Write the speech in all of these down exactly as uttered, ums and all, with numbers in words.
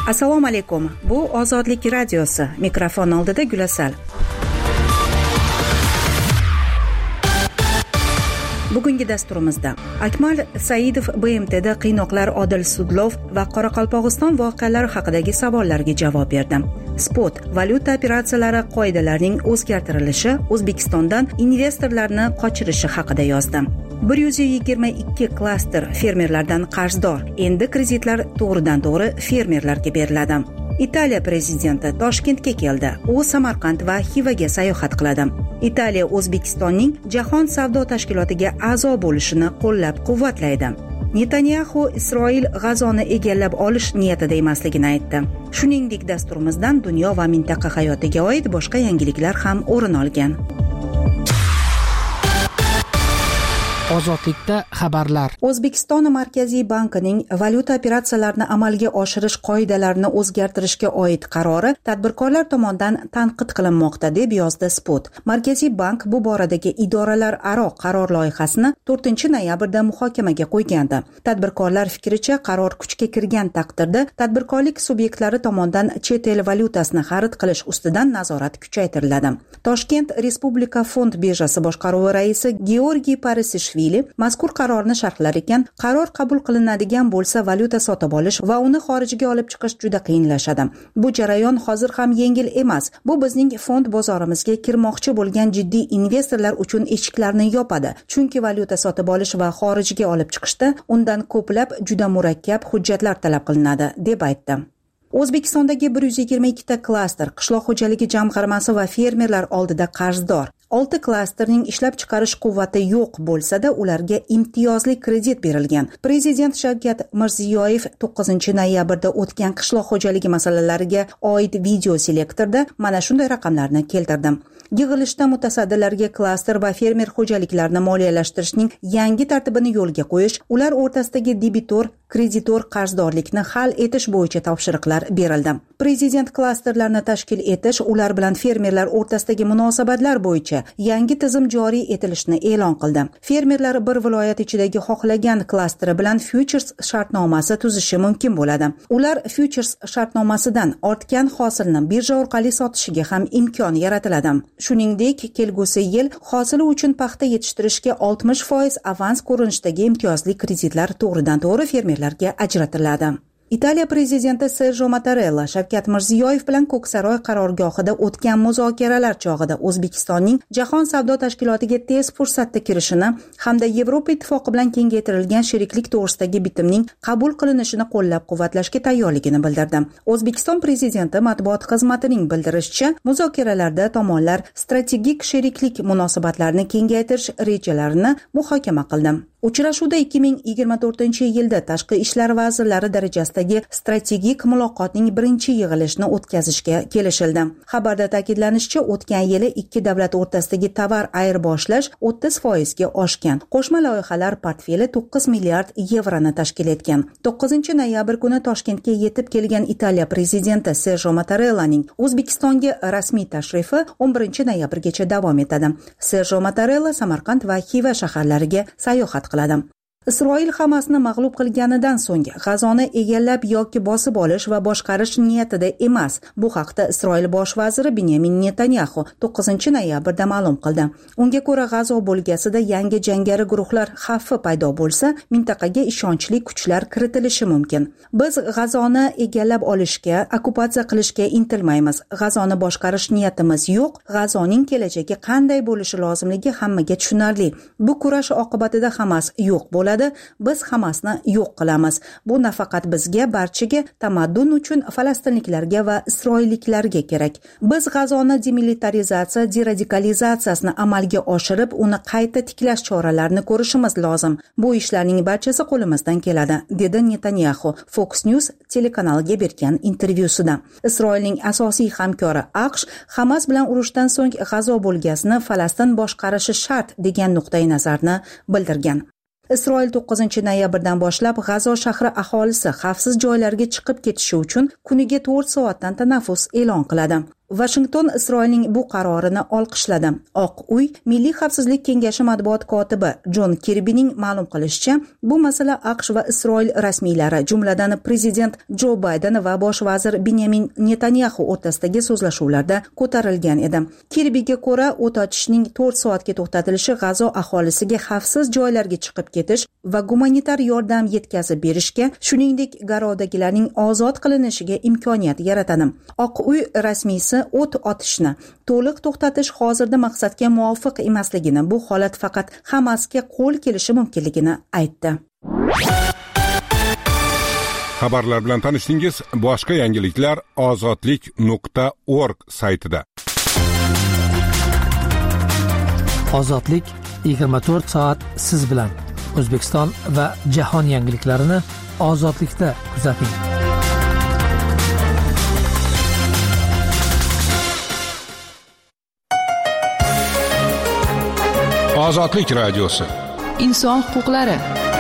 Assalomu alaykum. Bu Ozodlik radiosi. Mikrofon oldida Gulasal. Bugungi dasturimizda Akmal Saidov B M T'da qiynoqlar Odil Sudlov va Qoraqalpog'iston voqealari haqidagi savollarga javob berdi. Spot valyuta operatsiyalari qoidalarining o'zgartirilishi O'zbekistondan investorlarni qochirishi haqida yozdi. bir yuz yigirma ikki klaster fermerlardan qarzdor. Endi kreditlar to'g'ridan-to'g'ri fermerlarga beriladi. Italiya prezidenti Toshkentga keldi. U Samarqand va Xivaga sayohat qiladi. Italiya O'zbekistonning Jahon savdo tashkilotiga a'zo bo'lishini qo'llab-quvvatlaydi. Netanyahu Isroil G'azoni egallab olish niyatida emasligini aytdi. Shuningdek, dasturimizdan dunyo va mintaqa hayotiga oid boshqa yangiliklar ham o'rin olgan. Ozodlikda xabarlar. O'zbekiston Markaziy bankining valyuta operatsiyalarini amalga oshirish qoidalarini o'zgartirishga oid qarori tadbirkorlar tomonidan tanqid qilinmoqda, deb yozdi Spot. Markaziy bank bu boradagi idoralararo qaror loyihasini to'rtinchi noyabrda muhokamaga qo'ygandi. Tadbirkorlar fikricha, qaror kuchga kirgan taqdirda tadbirkorlik subyektlari tomonidan chet el valyutasini xarid qilish ustidan nazorat kuchaytiriladi. Toshkent Respublika fond birjasi boshqaruvi raisi Georgiy Parisishvili mazkur qarorni sharhlar ekan, qaror qabul qilinadigan bo'lsa valyuta sotib olish va uni xorijga olib chiqish juda qiyinlashadi. Bu jarayon hozir ham yengil emas. Bu bizning fond bozorimizga kirmoqchi bo'lgan jiddiy investorlar uchun eshiklarni yopadi. Chunki valyuta sotib olish va xorijga olib chiqishda undan ko'plab juda murakkab hujjatlar talab qilinadi, deb aytdi. O'zbekistondagi bir yuz yigirma ikki ta klaster qishloq xo'jaligi jamg'armasi va fermerlar oldida qarzdor. olti klasterning ishlab chiqarish quvvati yo'q bo'lsa-da, ularga imtiyozli kredit berilgan. Prezident Shavkat Mirziyoyev to'qqizinchi noyabrda o'tgan qishloq xo'jaligi masalalariga oid video selektorda mana shunday raqamlarni keltirdim. Yig'ilishda mutasaddilarga klaster va fermer xo'jaliklarini moliyalashtirishning yangi tartibini yo'lga qo'yish, ular o'rtasidagi debitor kreditor qarzdorlikni hal etish bo'yicha topshiriqlar berildi. Prezident klasterlarni tashkil etish, ular bilan fermerlar o'rtasidagi munosabatlar bo'yicha yangi tizim joriy etilishini e'lon qildi. Fermerlar bir viloyat ichidagi xohlagan klasteri bilan futures shartnomasi tuzishi mumkin bo'ladi. Ular futures shartnomasidan ortgan hosilni birja orqali sotishiga ham imkon yaratiladi. Shuningdek, kelgusi yil hosili uchun paxta yetishtirishga oltmish foiz avans ko'rinishdagi imtiyozli kreditlar to'g'ridan-to'g'ri fermerlarga ajratiladi. Italiya prezidenti Sergio Mattarella Shavkat Mirziyoyev bilan Ko'ksaroy qarorgohida o'tgan muzokaralar chog'ida O'zbekistonning Jahon savdo tashkilotiga tez fursatda kirishini hamda Yevropa ittifoqi bilan kengaytirilgan sheriklik to'g'risidagi bitimning qabul qilinishini qo'llab-quvvatlashga tayyorligini bildirdi. O'zbekiston prezidenti matbuot xizmatining bildirishicha, muzokaralarda tomonlar strategik sheriklik munosabatlarini kengaytirish rejalarini muhokama qildi. Uchrashuvda ikki ming yigirma to'rtinchi yilda tashqi ishlar vazirlari darajasidagi strategik muloqotning birinchi yig'ilishini o'tkazishga kelishildi. Xabarda ta'kidlanishicha, o'tgan yili ikki davlat o'rtasidagi tovar ayirboshlash o'ttiz foizga oshgan. Qo'shma loyihalar portfeli to'qqiz milliard yevroni tashkil etgan. to'qqizinchi noyabr kuni Toshkentga yetib kelgan Italiya prezidenti Sergio Mattarellaning O'zbekistonga rasmiy tashrifi o'n birinchi noyabrgacha davom etadi. Sergio Mattarella Samarqand va Xiva shaharlariga sayohat qiladi. Isroil Hamasni mag'lub qilganidan so'ng G'azoni egallab yoki bosib olish va boshqarish niyatida emas. Bu haqda Isroil bosh vaziri Benyamin Netanyahu to'qqizinchi noyabrda ma'lum qildi. Unga ko'ra, G'azo bo'lgasida yangi jangari guruhlar xavfi paydo bo'lsa, mintaqaga ishonchli kuchlar kiritilishi mumkin. Biz G'azoni egallab olishga, okkupatsiya qilishga intilmaymiz. G'azoni boshqarish niyatimiz yo'q. G'azoning kelajagi qanday bo'lishi lozimligi hammaga tushunarli. Bu kurash oqibatida Hamas yo'q bo'ladi. Biz Hamasni yo'q qilamiz. Bu nafaqat bizga, barchaga, tamaddun uchun falastinliklarga va isroilliklarga kerak. Biz G'azoni demilitarizatsiya, deradikalizatsiyasini amalga oshirib, uni qayta tiklash choralarini ko'rishimiz lozim. Bu ishlarning barchasi qo'limizdan keladi, dedi Netanyahu Fox News telekanaliga bergan intervyusida. Isroilning asosiy hamkori AQSh Hamas bilan urushdan so'ng G'azo bo'lgasini Falastin boshqarishi shart degan nuqtai nazarni bildirgan. Isroil to'qqizinchi noyabrdan boshlab G'azo shahri aholisi xavfsiz joylarga chiqib ketishi uchun kuniga to'rt soatdan tanaffus e'lon qiladi. Washington Isroilning bu qarorini olqishladi. Oq uy Milliy xavfsizlik kengashi matbuot kotibi Jon Kirbining ma'lum qilishicha, bu masala AQSh va Isroil rasmiylari, jumladan prezident Jo Bayden va bosh vazir Benyamin Netanyahu o'rtasidagi so'zlashuvlarda ko'tarilgan edi. Kirbiga ko'ra, o't ochishning to'rt soatga to'xtatilishi G'azo aholisiga xavfsiz joylarga chiqib ketish va gumanitar yordam yetkazib berishga, shuningdek garovdagilarning ozod qilinishiga imkoniyat yaratadi. Oq uy rasmiysi o't otishni to'liq to'xtatish hozirda maqsadga muvofiq emasligini, bu holat faqat Hamasga qo'l kelishi mumkinligini aytdi. Xabarlar bilan tanishdingiz. Boshqa yangiliklar ozodlik nuqta org saytida. Ozodlik yigirma to'rt soat siz bilan. O'zbekiston va jahon yangiliklarini Ozodlikda kuzating. Ozodlik radiosi. Inson huquqlari.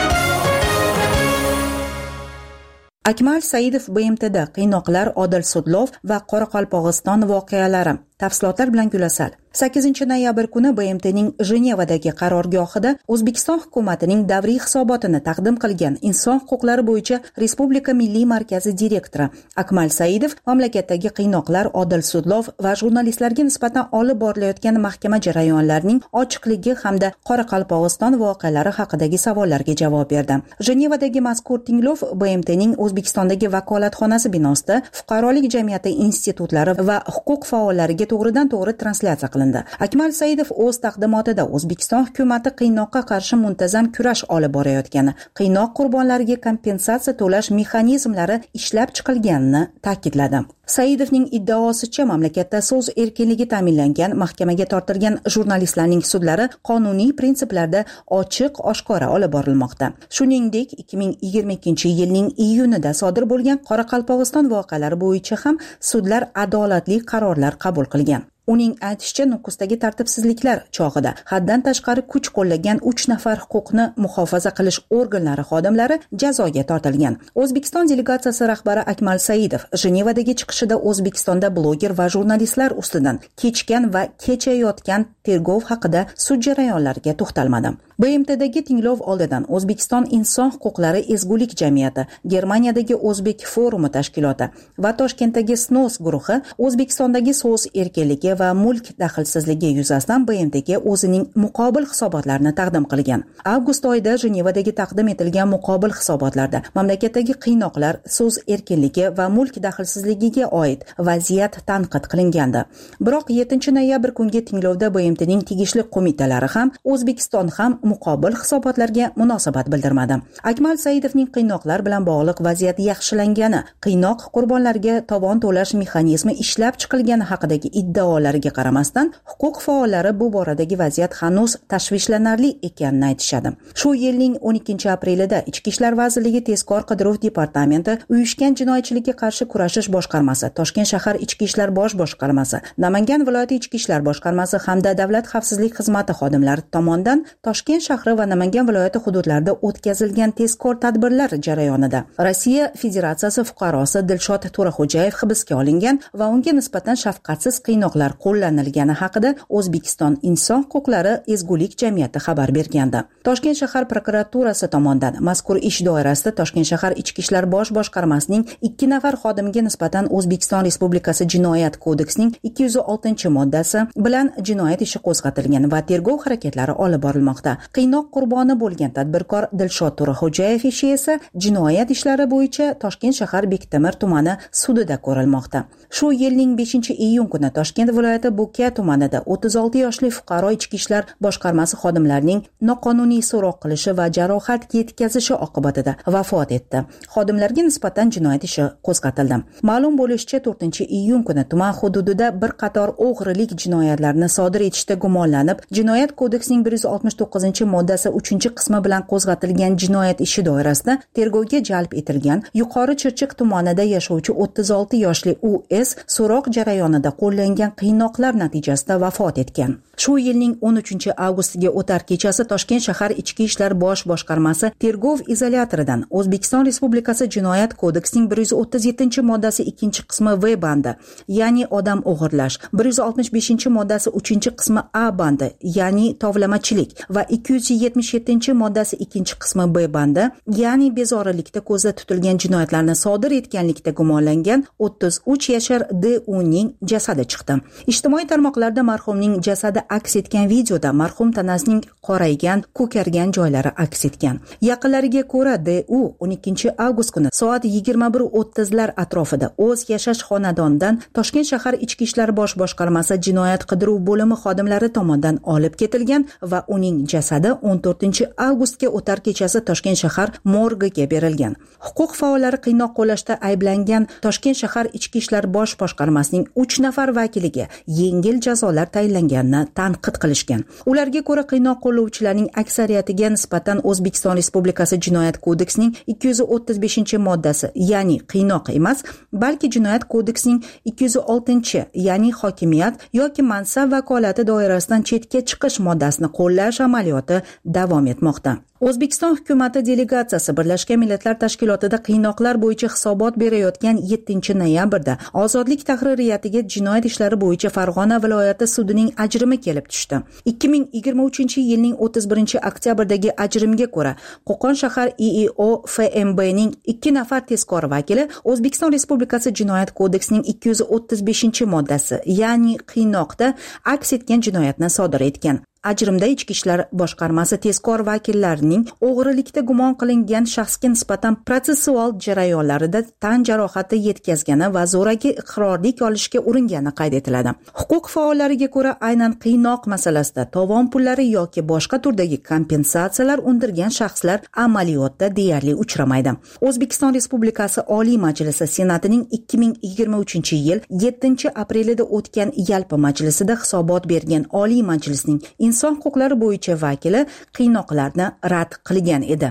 Akmal Saidov B M T'da qiynoqlar, Odil sudlov va Qoraqalpog'iston voqealari. Tafsilotlar bilan Gulasal. sakkizinchi noyabr kuni B M T'ning Jenevadagi qarorgohida O'zbekiston hukumatining davriy hisobotini taqdim qilgan Inson huquqlari bo'yicha Respublika Milliy markazi direktori Akmal Saidov mamlakatdagi qiynoqlar, odil sudlov va jurnalistlarga nisbatan olib borilayotgan mahkama jarayonlarining ochiqligi hamda Qoraqalpog'iston voqealari haqidagi savollarga javob berdi. Jenevadagi mazkur tinglov B M T'ning O'zbekistondagi vakolatxonasi binosida fuqarolik jamiyati institutlari va huquq faollariga to'g'ridan to'g'ri translyatsiya qilindi. Akmal Saidov o'z taqdimotida O'zbekiston hukumati qiynoqqa qarshi muntazam kurash olib borayotgani, qiynoq qurbonlariga kompensatsiya to'lash mexanizmlari ishlab chiqilganini ta'kidladi. Saidovning iddaosicha, mamlakatda so'z erkinligi ta'minlangan, mahkamaga tortilgan jurnalistlarning sudlari qonuniy prinsiplarda ochiq, oshkora olib borilmoqda. Shuningdek, ikki ming yigirma ikkinchi yilning iyunida sodir bo'lgan Qoraqalpog'iston voqealari bo'yicha ham sudlar adolatli qarorlar qabul qilgan. Uning aytishicha, Nukusdagi tartibsizliklar chog'ida haddan tashqari kuch qo'llagan uch nafar huquqni muhofaza qilish organlari xodimlari jazoga tortilgan. O'zbekiston delegatsiyasi rahbari Akmal Saidov Jenevadagi chiqishida O'zbekistonda bloger va jurnalistlar ustidan kechgan va kechayotgan tergov haqida sud jarayonlariga to'xtalmadi. B M T'dagi tinglov oldidan O'zbekiston inson huquqlari ezgulik jamiyati, Germaniyadagi O'zbek forumi tashkiloti va Toshkentdagi S N O S guruhi O'zbekistondagi so'z erkinligi va mulk daxlsizligi yuzasidan B M T'ga o'zining muqobil hisobotlarini taqdim qilgan. Avgust oyida Jenevadagi taqdim etilgan muqobil hisobotlarda mamlakatdagi qiynoqlar, so'z erkinligi va mulk daxlsizligiga oid vaziyat tanqid qilingandi. Biroq yettinchi noyabr kungi tinglovda B M T'ning tegishli qo'mitalari ham, O'zbekiston ham muqobil hisobotlarga munosabat bildirmadi. Akmal Saidovning qiynoqlar bilan bog'liq vaziyat yaxshilangani, qiynoq qurbonlariga tovon to'lash mexanizmi ishlab chiqilgani haqidagi iddaolariga qaramasdan, huquq faollari bu boradagi vaziyat hanuz tashvishlanarli ekanini aytishadi. Shu yilning o'n ikkinchi aprelida Ichki ishlar vazirligi tezkor qidiruv departamenti, uyushgan jinoyatchilikka qarshi kurashish boshqarmasi, Toshkent shahar ichki ishlar bosh boshqarmasi, Namangan viloyati ichki ishlar boshqarmasi hamda davlat xavfsizlik xizmati xodimlari tomonidan Toshkent shahri va Namangan viloyati hududlarida o'tkazilgan tezkor tadbirlar jarayonida Rossiya Federatsiyasi fuqarosi Dilshod To'raxo'jayev hibsga olingan va unga nisbatan shafqatsiz qiynoqlar qo'llanilgani haqida O'zbekiston inson huquqlari ezgulik jamiyati xabar bergandi. Toshkent shahar prokuraturasi tomonidan mazkur ish doirasida Toshkent shahar ichki ishlar bosh boshqarmasining ikki nafar xodimiga nisbatan O'zbekiston Respublikasi Jinoyat kodeksining ikki yuz oltinchi moddasi bilan jinoyat ishi qo'zg'atilgan va tergov harakatlari olib borilmoqda. Qiynoq qurboni bo'lgan tadbirkor Dilshod To'raxo'jayev ishi esa jinoyat ishlari bo'yicha Toshkent shahar Bektemir tumani sudida ko'rilmoqda. Shu yilning beshinchi iyun kuni Toshkent viloyati Bo'ka tumanida o'ttiz olti yoshli fuqaro ichki ishlar boshqarmasi xodimlarining noqonuniy so'roq qilishi va jarohat yetkazishi oqibatida vafot etdi. Xodimlarga nisbatan jinoyat ishi qo'zg'atildi. Ma'lum bo'lishicha, to'rtinchi iyun kuni tuman hududida bir qator o'g'rilik jinoyatlarini sodir etishda gumonlanib, Jinoyat kodeksining bir yuz oltmish to'qqizinchi moddasi uchinchi qismi bilan qo'zg'atilgan jinoyat ishi doirasida tergovga jalb etilgan Yuqori Chirchiq tumanida yashovchi o'ttiz olti yoshli U S so'roq jarayonida qo'llangan qiynoqlar natijasida vafot etgan. Shu yilning o'n uchinchi avgustiga o'tar kechasi Toshkent shahar Ichki ishlar bosh boshqarmasi tergov izolyatoridan O'zbekiston Respublikasi Jinoyat kodeksining bir yuz o'ttiz yettinchi moddasi ikkinchi qismi V bandi, ya'ni odam o'g'irlash, bir yuz oltmish beshinchi moddasi uchinchi qismi A bandi, ya'ni tovlamachilik va ikki yuz yetmish yettinchi moddasi ikkinchi qismi B bandi, ya'ni bezorilikda ko'zda tutilgan jinoyatlarni sodir etganlikda gumonlangan o'ttiz uch yashar D U ning jasadi chiqdi. Ijtimoiy tarmoqlarda marhumning jasadi aks etgan videoda marhum tanasining qoraygan, ko'kargan joylari aks etgan. Yaqinlariga ko'ra D U o'n ikkinchi avgust kuni soat yigirma bir o'ttizlar atrofida o'z yashash xonadonidan Toshkent shahar Ichki ishlar bosh boshqarmasi jinoyat qidiruv bo'limi xodimlari tomonidan olib ketilgan va uning jasadi o'n to'rtinchi avgustga o'tar kechasi Toshkent shahar morgiga berilgan. Huquq faollari qiynoq qo'llashda ayblangan Toshkent shahar Ichki ishlar bosh boshqarmasining uch nafar vakiliga yengil jazolar tayinlanganini tanqid qilishgan. Ularga ko'ra qiynoq qo'llovchilarning aksariyatiga nisbatan O'zbekiston Respublikasi Jinoyat kodeksining ikki yuz o'ttiz beshinchi moddasi, ya'ni qiynoq emas, balki Jinoyat kodeksining ikki yuz oltinchi, ya'ni hokimiyat yoki mansab vakolati doirasidan chetga chiqish moddasini qo'llash amaliyoti davom etmoqda. O'zbekiston hukumati delegatsiyasi Birlashgan Millatlar Tashkilotida qiynoqlar bo'yicha hisobot berayotgan yettinchi noyabrda Ozodlik tahririyatiga jinoyat ishlari bo'yicha Farg'ona viloyati sudining ajrimi kelib tushdi. ikki ming yigirma uchinchi yilning o'ttiz birinchi oktyabrdagi ajrimga ko'ra, Qo'qon shahar I I O F M B ning ikki nafar tezkor vakili O'zbekiston Respublikasi Jinoyat kodeksining ikki yuz o'ttiz beshinchi moddasi, ya'ni qiynoqda aks etgan jinoyatni sodir etgan. Ajrimda Ichki ishlar boshqarmasi tezkor vakillarining o'g'rilikda gumon qilingan shaxsga nisbatan protsessual jarayonlarida tan jarohati yetkazgani va zo'raki iqrorlik olishga uringani qayd etiladi. Huquq faollariga ko'ra, aynan qiynoq masalasida tovon pullari yoki boshqa turdagi kompensatsiyalar undirgan shaxslar amaliyotda deyarli uchramaydi. O'zbekiston Respublikasi Oliy Majlisi Senatining ikki ming yigirma uchinchi yil yettinchi aprelida o'tgan yalpi majlisida hisobot bergan Oliy Majlisning inson huquqlari bo'yicha vakili qiynoqlarni rad qilgan edi.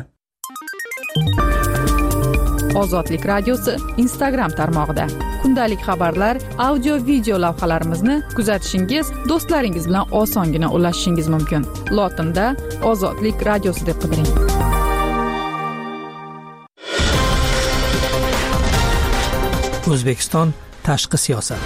Ozodlik radiosi Instagram tarmog'ida kundalik xabarlar, audio video lavhalarimizni kuzatishingiz, do'stlaringiz bilan osongina ulashishingiz mumkin. Lotinda Ozodlik radiosi deb qidiring. O'zbekiston tashqi siyosat.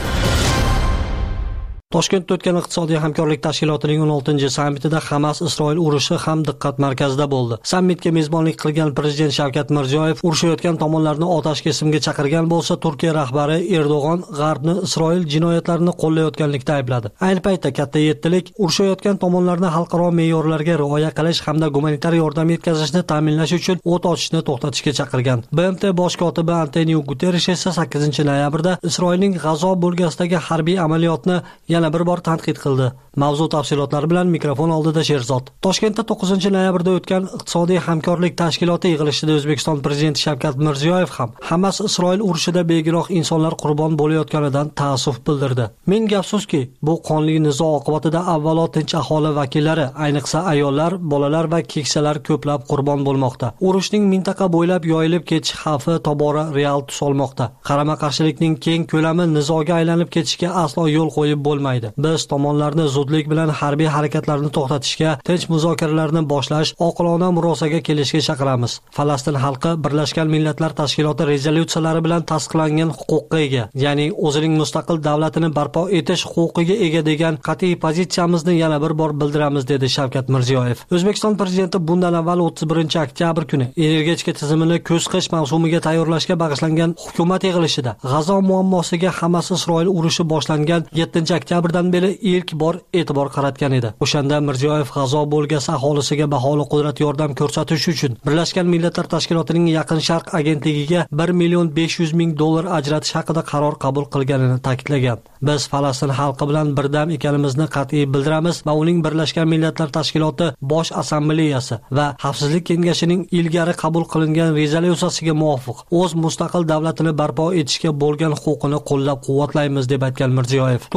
Toshkentda o'tgan iqtisodiy hamkorlik tashkilotining o'n oltinchi sammitida Hamas-Isroil urushi ham diqqat markazida bo'ldi. Sammitga mezbonlik qilgan prezident Shavkat Mirziyoyev urushayotgan tomonlarni otash kesimga chaqirgan bo'lsa, Turkiya rahbari Erdo'g'on G'arbni Isroil jinoyatlarini qo'llayotganlikda aybladi. Ayni paytda katta yettilik urushayotgan tomonlarni xalqaro me'yorlarga rioya qilish hamda gumanitar yordam yetkazishni ta'minlash uchun o't ochishni to'xtatishga chaqirgan. B M T bosh kotibi Antonio Guterres esa sakkizinchi noyabrda Isroilning G'azo bo'lkasidagi harbiy amaliyotni yana bir bor tanqid qildi. Mavzu tafsilotlari bilan mikrofon oldida Sherzod. Toshkentda to'qqizinchi noyabrda o'tgan iqtisodiy hamkorlik tashkiloti yig'ilishida O'zbekiston prezidenti Shavkat Mirziyoyev ham Hamas-Isroil urushida begunoh insonlar qurbon bo'layotganidan ta'assuf bildirdi. Ming afsuski, bu qonli nizo oqibatida avvalo tinch aholi vakillari, ayniqsa ayollar, bolalar va keksalar ko'plab qurbon bo'lmoqda. Urushning mintaqa bo'ylab yoyilib ketish xavfi tobora real tus olmoqda. Qarama-qarshilikning keng ko'lami nizoga aylanib ketishiga aslo yo'l qo'yib bo'lmaydi. Biz tomonlarni zudlik bilan harbiy harakatlarni to'xtatishga, tinch muzokaralarni boshlash, oqilona murosaga kelishga chaqiramiz. Falastin xalqi Birlashgan Millatlar Tashkiloti rezolyutsiyalari bilan tasdiqlangan huquqqa ega, ya'ni o'zining mustaqil davlatini barpo etish huquqiga ega degan qat'iy pozitsiyamizni yana bir bor bildiramiz, dedi Shavkat Mirziyoyev. O'zbekiston prezidenti bundan avval o'ttiz birinchi oktyabr kuni energetika tizimini kuz-qish mavsumiga tayyorlashga bag'ishlangan hukumat yig'ilishida G'azo muammosiga Hamas-Isroil urushi boshlangan yettinchi oktyabrdan beri ilk bor e'tibor qaratgan edi. O'shanda Mirziyoyev G'azo bo'lgasi aholisiga baholi qudrat yordam ko'rsatish uchun Birlashgan Millatlar Tashkilotining Yaqin Sharq agentligiga bir million besh yuz ming dollar ajratish haqida qaror qabul qilganini ta'kidlagan. Biz Falastin xalqi bilan birdam ekanimizni qat'iy bildiramiz va uning Birlashgan Millatlar Tashkiloti Bosh Assambleyasi va Xavfsizlik kengashining ilgari qabul qilingan rezolyutsiyasiga muvofiq o'z mustaqil davlatini barpo etishga bo'lgan huquqini qo'llab-quvvatlaymiz, deb aytgan Mirziyoyev. Turkiya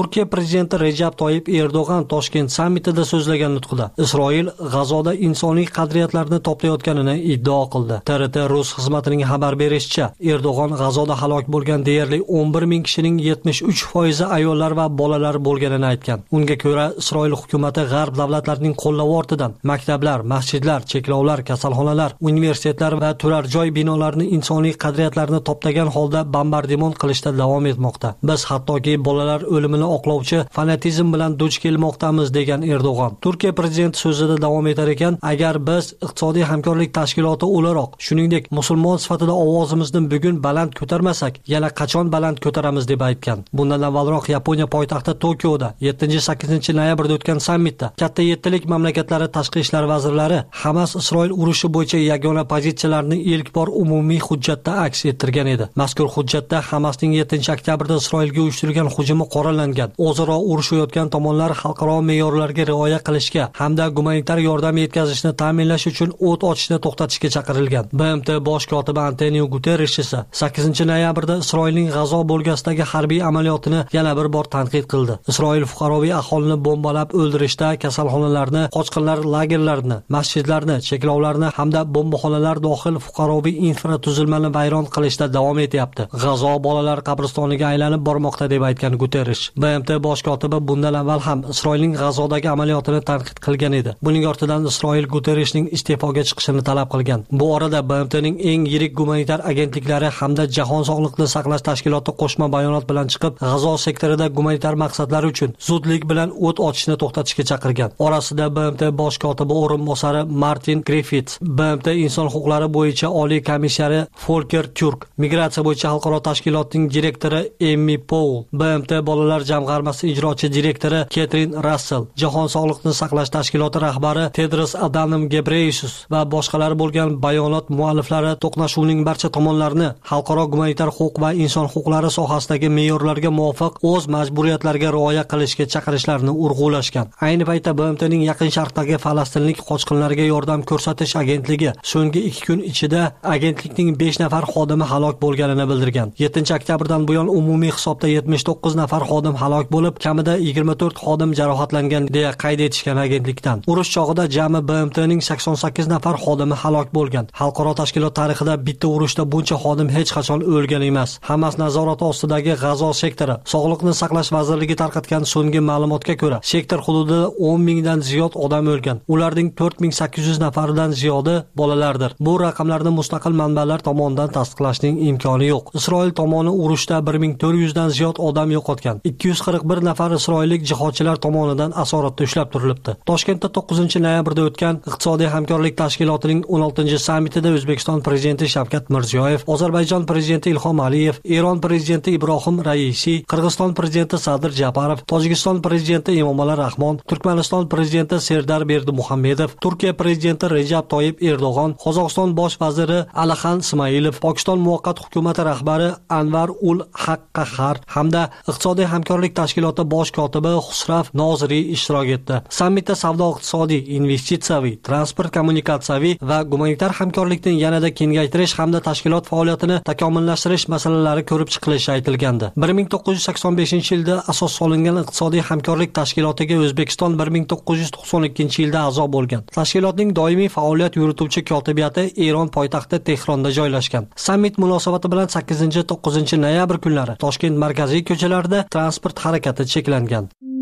prezidenti Rejab Toyib Erdo'g'an Toshkent sammitida so'zlagan nutqida Isroil G'azoda insoniy qadriyatlarni toplayotganini iddao qildi. T R T Rus xizmatining xabar berishicha, Erdo'g'an G'azoda halok bo'lgan deyarli o'n bir ming kishining yetmish uch foizi ayollar va bolalar bo'lganini aytgan. Unga ko'ra, Isroil hukumati g'arb davlatlarining qo'llavi ortidan maktablar, masjidlar, cheklovlar, kasalxonalar, universitetlar va turar joy binolarini insoniy qadriyatlarni toptagan holda bombardimon qilishda davom etmoqda. Biz hattoki bolalar o'limini oqlovchi fanatizm bilan duch kelmoqdamiz, degan Erdo'g'an. Turkiya prezidenti so'zida davom etar ekan, agar biz iqtisodiy hamkorlik tashkiloti o'laroq, shuningdek musulmon sifatida ovozimizni bugun baland ko'tarmasak, yana qachon baland ko'taramiz deb aytgan. Bundan avvalroq Yaponiya poytaxti Tokioda yettinchi sakkizinchi noyabrda o'tgan sammitda katta yettilik mamlakatlari tashqi ishlar vazirlari Hamas Isroil urushi bo'yicha yagona pozitsiyalarni ilk bor umumiy hujjatda aks ettirgan edi. Mazkur hujjatda Hamasning yettinchi oktyabrda Isroilga uyushtirilgan hujumi qoralangan. O'zaro urushayotgan tomonlar xalqaro me'yorlarga rioya qilishga hamda gumanitar yordam yetkazishni ta'minlash uchun o't ochishni to'xtatishga chaqirilgan. B M T bosh kotibi Antonio Guterres esa sakkizinchi noyabrda Isroilning G'azo bo'lgasidagi harbiy amaliyotini yana bir bor tanqid qildi. Isroil fuqaroviy aholini bombalab o'ldirishda, kasalxonalarni, qochqinlar lagerlarini, masjidlarni, cheklovlarni hamda bombaxonalar dohil fuqaroviy infratuzilmani vayron qilishda davom etyapti. G'azo bolalar qabristoniga aylanib bormoqda, deb aytgan Guterres. B M T bosh kotibi bundan avval ham Isroilning G'azodagi amaliyotini tanqid qilgan edi. Buning ortidan Isroil Guterresning iste'foga chiqishini talab qilgan. Bu orada B M T'ning eng yirik gumanitar agentliklari hamda Jahon sog'liqni saqlash tashkiloti qo'shma bayonot bilan chiqib, G'azo sektorida gumanitar maqsadlar uchun zudlik bilan o't ochishni to'xtatishga chaqirgan. Orasida B M T bosh kotibi o'rinbosari Martin Griffiths, B M T inson huquqlari bo'yicha oliy komissari Volker Turk, migratsiya bo'yicha xalqaro tashkilotning direktori Emmy Powell, B M T bolalar jamg'armasi ijrochi direktori Catherine Russell, Jahon sog'liqni saqlash tashkiloti rahbari Tedros Adhanom Ghebreyesus va boshqalar bo'lgan bayonot mualliflari to'qnashuvning barcha tomonlarni xalqaro gumanitar huquq va inson huquqlari sohasidagi me'yorlarga muvofiq o'z majburiyatlariga rioya qilishga chaqirishlarini urg'ulashgan. Ayni paytda B M T'ning Yaqin Sharqdagi falastinlik qochqinlarga yordam ko'rsatish agentligi so'nggi ikki kun ichida agentlikning besh nafar xodimi halok bo'lganini bildirgan. yettinchi oktyabrdan buyon umumiy hisobda yetmish to'qqiz nafar xodim halok bo'lib, kamida yigirma to'rt xodim jarohatlangan deya qayd etishgan agentlikdan. Urush chog'ida jami B M T'ning sakson sakkiz nafar xodimi halok bo'lgan. Xalqaro tashkilot tarixida bitta urushda buncha xodim hech qachon o'lgan emas. Hamas nazorati ostidagi G'azo sektori Sog'liqni saqlash vazirligi tarqatgan so'nggi ma'lumotga ko'ra, sektor hududida o'n mingdan ziyod odam o'lgan. Ularning to'rt ming sakkiz yuz nafaridan ziyodi bolalardir. Bu raqamlarni mustaqil manbalar tomonidan tasdiqlashning imkoni yo'q. Isroil tomoni urushda bir ming to'rt yuz dan ziyod odam yo'qotgan. ikki yuz qirq bir nafar isroillik jihodchilar tomonidan asoratda ushlab turilibdi. Toshkentda to'qqizinchi noyabrda o'tgan Iqtisodiy hamkorlik tashkilotining o'n oltinchi sammitida O'zbekiston prezidenti Shavkat Mirziyoyev, Ozarbayjon prezidenti Ilhom Aliyev, Eron prezidenti Ibrohim Raisi, Qirg'iziston prezidenti Sadir Japarov, Tojikiston prezidenti Emomali Rahmon, Turkmaniston prezidenti Serdar Berdimuhamedov, Turkiya prezidenti Rejab Toyib Erdo'g'an, Qozog'iston bosh vaziri Alixan Ismoilov, Pokiston muvaqqat hukumati rahbari Anvar ul Haq Qahhar hamda Iqtisodiy hamkorlik tashkiloti bosh kotibi Xusrav Noziriy ishtirok etdi. Sammitda savdo-iqtisodiy, investitsiyaviy, transport kommunikatsiyaviy va gumanitar hamkorlikni yanada kengaytirish hamda tashkilot faoliyatini takomillashtirish masalalari ko'rib chiqilishi aytilgandi. bir ming to'qqiz yuz sakson beshinchi yilda asos solingan Iqtisodiy hamkorlik tashkilotiga O'zbekiston bir ming to'qqiz yuz to'qson ikkinchi yilda a'zo bo'lgan. Tashkilotning doimiy faoliyat yurituvchi kotibiyati Eron poytaxti Tehronda joylashgan. Sammit munosabati bilan sakkizinchi to'qqizinchi noyabr kunlari Toshkent markaziy ko'chalarida transport harakati cheklangan.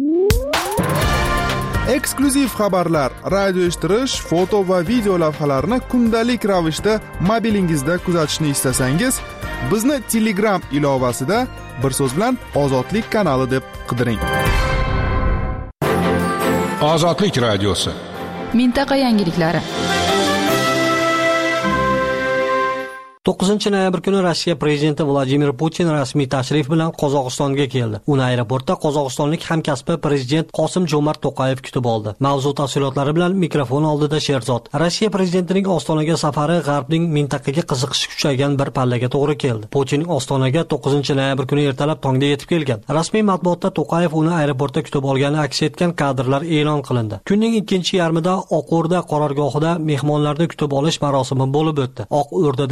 Eksklyuziv xabarlar, radio eshittirish, foto va video lavhalarni kundalik ravishda mobilingizda kuzatishni istasangiz, bizni Telegram ilovasida bir so'z bilan Ozodlik kanali deb qidiring. Ozodlik radiosi. Mintaqa yangiliklari. to'qqizinchi noyabr kuni Rossiya prezidenti Vladimir Putin rasmiy tashrif bilan Qozog'istonga keldi. Uni aeroportda qozog'istonlik hamkasbi prezident Qosim-Jo'mart To'qayev kutib oldi. Mavzu tafsilotlari bilan mikrofon oldida Sherzod. Rossiya prezidentining Ostonaga safari G'arbning mintaqaga qiziqishi kuchaygan bir pallaga to'g'ri keldi. Putin Ostonaga to'qqizinchi noyabr kuni ertalab tongda yetib kelgan. Rasmiy matbuotda To'qayev uni aeroportda kutib olgani aks etgan kadrlar e'lon qilindi. Kunning ikkinchi yarmida Oq O'rda qarorgohida mehmonlarni kutib olish marosimi bo'lib o'tdi. Oq O'rdadagi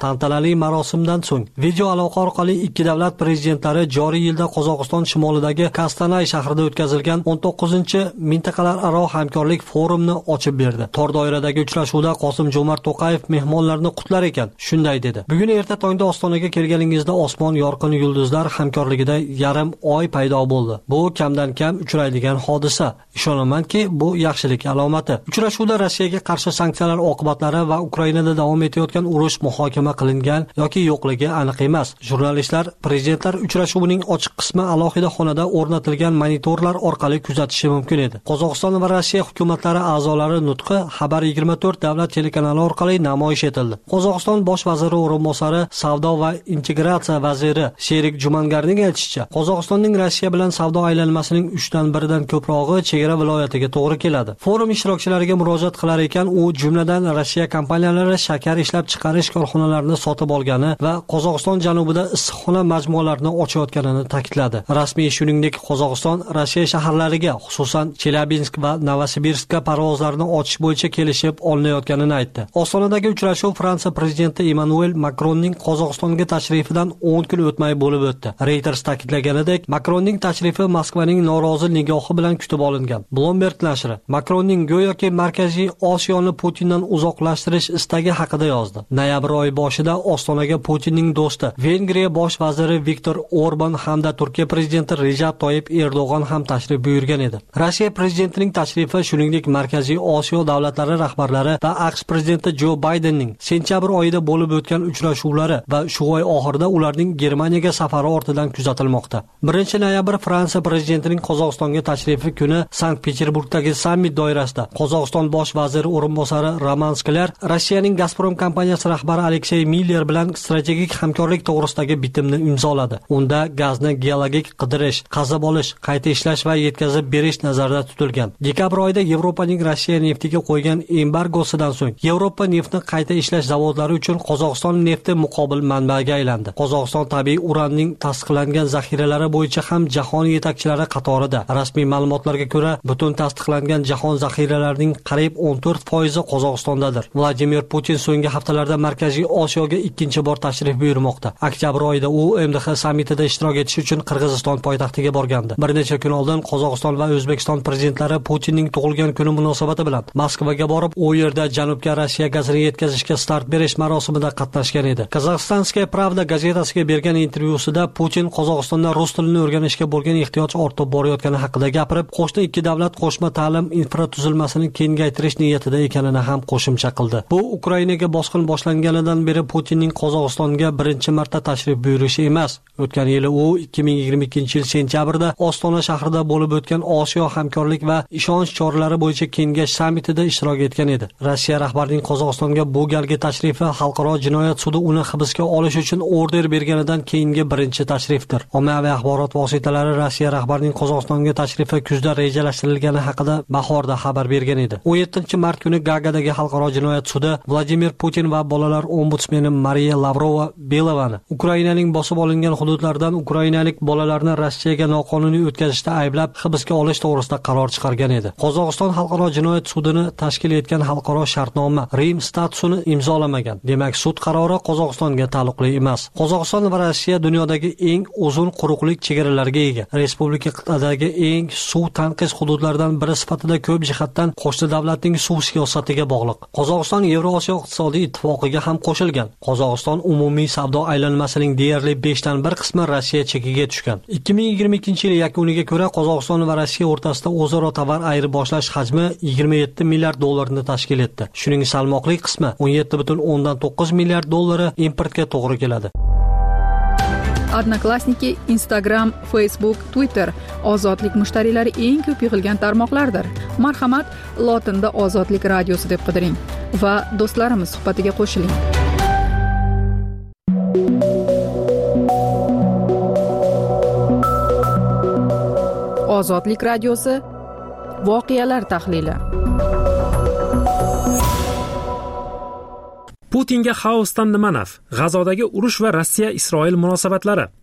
Tantanali marosimdan so'ng video aloqa orqali ikki davlat prezidentlari joriy yilda Qozog'iston shimolidagi Kostanay shahrida o'tkazilgan o'n to'qqizinchi mintaqalararo hamkorlik forumini ochib berdi. Tor doiradagi uchrashuvda Qosim-Jo'mart To'qayev mehmonlarni qutlar ekan, shunday dedi: "Bugun erta tongda Ostonaga kelganingizda osmon yorqin yulduzlar hamkorligida yarim oy paydo bo'ldi. Bu kamdan kam uchraydigan hodisa. Ishonamanki, bu yaxshilik alomati." Uchrashuvda Rossiyaga qarshi sanksiyalar oqibatlari va Ukrainada davom etayotgan urush muhokama qilingan yoki yo'qligi aniq emas. Jurnalistlar prezidentlar uchrashuvining ochiq qismi alohida xonada o'rnatilgan monitorlar orqali kuzatishi mumkin edi. Qozog'iston va Rossiya hukumatlari a'zolari nutqi Xabar yigirma to'rt davlat telekanali orqali namoyish etildi. Qozog'iston bosh vaziri o'rinbosari, savdo va integratsiya vaziri Sherik Jumangarning aytishicha, Qozog'istonning Rossiya bilan savdo aylanmasining uchdan biridan ko'prog'i chegara viloyatiga to'g'ri keladi. Forum ishtirokchilariga murojaat qilar ekan, u jumladan Rossiya kompaniyalari shakar ishlab chiqarish korxonalarini sotib olgani va Qozog'iston janubida issiqxona majmualarini ochayotganini ta'kidladi. Rasmiy shuningdek Qozog'iston Rossiya shaharlariga, xususan Chelyabinsk va Novosibirskka parvozlarni ochish bo'yicha kelishib olinayotganini aytdi. Ostonadagi uchrashuv Fransiya prezidenti Emmanuel Macronning Qozog'istonga tashrifidan o'n kun o'tmay bo'lib o'tdi. Reuters ta'kidlaganidek, Macronning tashrifi Moskvaning norozi nigohi bilan kutib olingan. Bloomberg nashri Macronning go'yoki Markaziy Osiyoni Putindan uzoqlashtirish istagi haqida yozdi. Noyabr oyi boshida Ostonaga Putinning do'sti, Vengriya bosh vaziri Viktor Orban hamda Turkiya prezidenti Rejab Toyyib Erdo'g'on ham tashrif buyurgan edi. Rossiya prezidentining tashrifi shuningdek Markaziy Osiyo davlatlari rahbarlari va AQSh prezidenti Jo Baydenning sentyabr oyida bo'lib o'tgan uchrashuvlari va shu oy oxirida ularning Germaniyaga safari ortidan kuzatilmoqda. birinchi noyabr Fransiya prezidentining Qozog'istonga tashrifi kuni Sankt-Peterburgdagi sammit doirasida Qozog'iston bosh vaziri o'rinbosari Roman Skler Rossiyaning Gazprom kompaniyasi rahbari Aleksey Miller bilan strategik hamkorlik to'g'risidagi bitimni imzoladi. Unda gazni geologik qidirish, qazib olish, qayta ishlash va yetkazib berish nazarda tutilgan. Dekabr oyida Yevropaning Rossiya neftiga qo'ygan embargosidan so'ng Yevropa neftni qayta ishlash zavodlari uchun Qozog'iston nefti muqobil manbaga aylandi. Qozog'iston tabiiy uranning tasdiqlangan zaxiralari bo'yicha ham jahon yetakchilari qatorida. Rasmiy ma'lumotlarga ko'ra, butun tasdiqlangan jahon zaxiralarining qariyb o'n to'rt foizi Qozog'istondadir. Vladimir Putin so'nggi haftalarda Markaziy Osiyoga ikkinchi bor tashrif buyurmoqda. Oktyabr oyida u M D H sammitida ishtirok etish uchun Qirg'iziston poytaxtiga borgandi. Bir necha kun oldin Qozog'iston va O'zbekiston prezidentlari Putinning tug'ilgan kuni munosabati bilan Moskvaga borib, u yerda Janubga Rossiya gazini yetkazishga start berish marosimida qatnashgan edi. Kazaqstanskaya Pravda gazetasiga bergan intervyusida Putin Qozog'istonda rus tilini o'rganishga bo'lgan ehtiyoj ortib borayotgani haqida gapirib, qo'shni ikki davlat qo'shma ta'lim infratuzilmasini kengaytirish niyatida ekanini ham qo'shimcha qildi. Bu Ukrainaga bosqin boshlanganidan beri Putinning Qozog'istonga birinchi marta tashrif buyurishi emas. O'tgan yili u ikki ming yigirma ikkinchi yil sentyabrda Ostona shahrida bo'lib o'tgan Osiyo hamkorlik va ishonch choralari bo'yicha kengash sammitida ishtirok etgan edi. Rossiya rahbarining Qozog'istonga bu galgi tashrifi Xalqaro jinoyat sudi uni hibsga olish uchun order berganidan keyingi birinchi tashrifdir. Ommaviy axborot vositalari Rossiya rahbarining Qozog'istonga tashrifi kuzda rejalashtirilgani haqida bahorda xabar bergan edi. o'n yettinchi mart kuni Gagadagi Xalqaro jinoyat sudi Vladimir Putin va bolalar ombudsmeni Mariya Lavrova Belovani Ukrainaning bosib olingan hududlaridan ukrainalik bolalarni Rossiyaga noqonuniy o'tkazishda ayblab hibsga olish to'g'risida qaror chiqargan edi. Qozog'iston Xalqaro jinoyat sudini tashkil etgan xalqaro shartnoma Rim statusini imzolamagan. Demak, sud qarori Qozog'istonga taalluqli emas. Qozog'iston va Rossiya dunyodagi eng uzun quruqlik chegaralariga ega. Respublika qit'adagi eng suv tanqis hududlardan biri sifatida ko'p jihatdan qo'shni davlatning suv siyosatiga bog'liq. Qozog'iston Yevrosiyo iqtisodiy ittifoqiga ham qo'shilgan. Qozog'iston umumiy savdo aylanmasining deyarli beshdan bir qismi Rossiya chekiga tushgan. ikki ming yigirma ikkinchi yil yakuniga ko'ra Qozog'iston va Rossiya o'rtasida o'zaro tovar ayirboshlash hajmi yigirma yetti milliard dollarni tashkil etdi. Shuning salmoqli qismi o'n yetti butun o'ndan to'qqiz milliard dollari importga to'g'ri keladi. Odnoklassniki, Instagram, Facebook, Twitter ozodlik mushtariylari eng ko'p yig'ilgan tarmoqlardir. Marhamat, lotinda Ozodlik radiosi deb qidiring va do'stlarimiz suhbatiga qo'shiling. Ozodlik radiosi voqealar tahlili. Putinga xaosdan nima naf? G'azodagi urush va Rossiya-Isroil munosabatlari.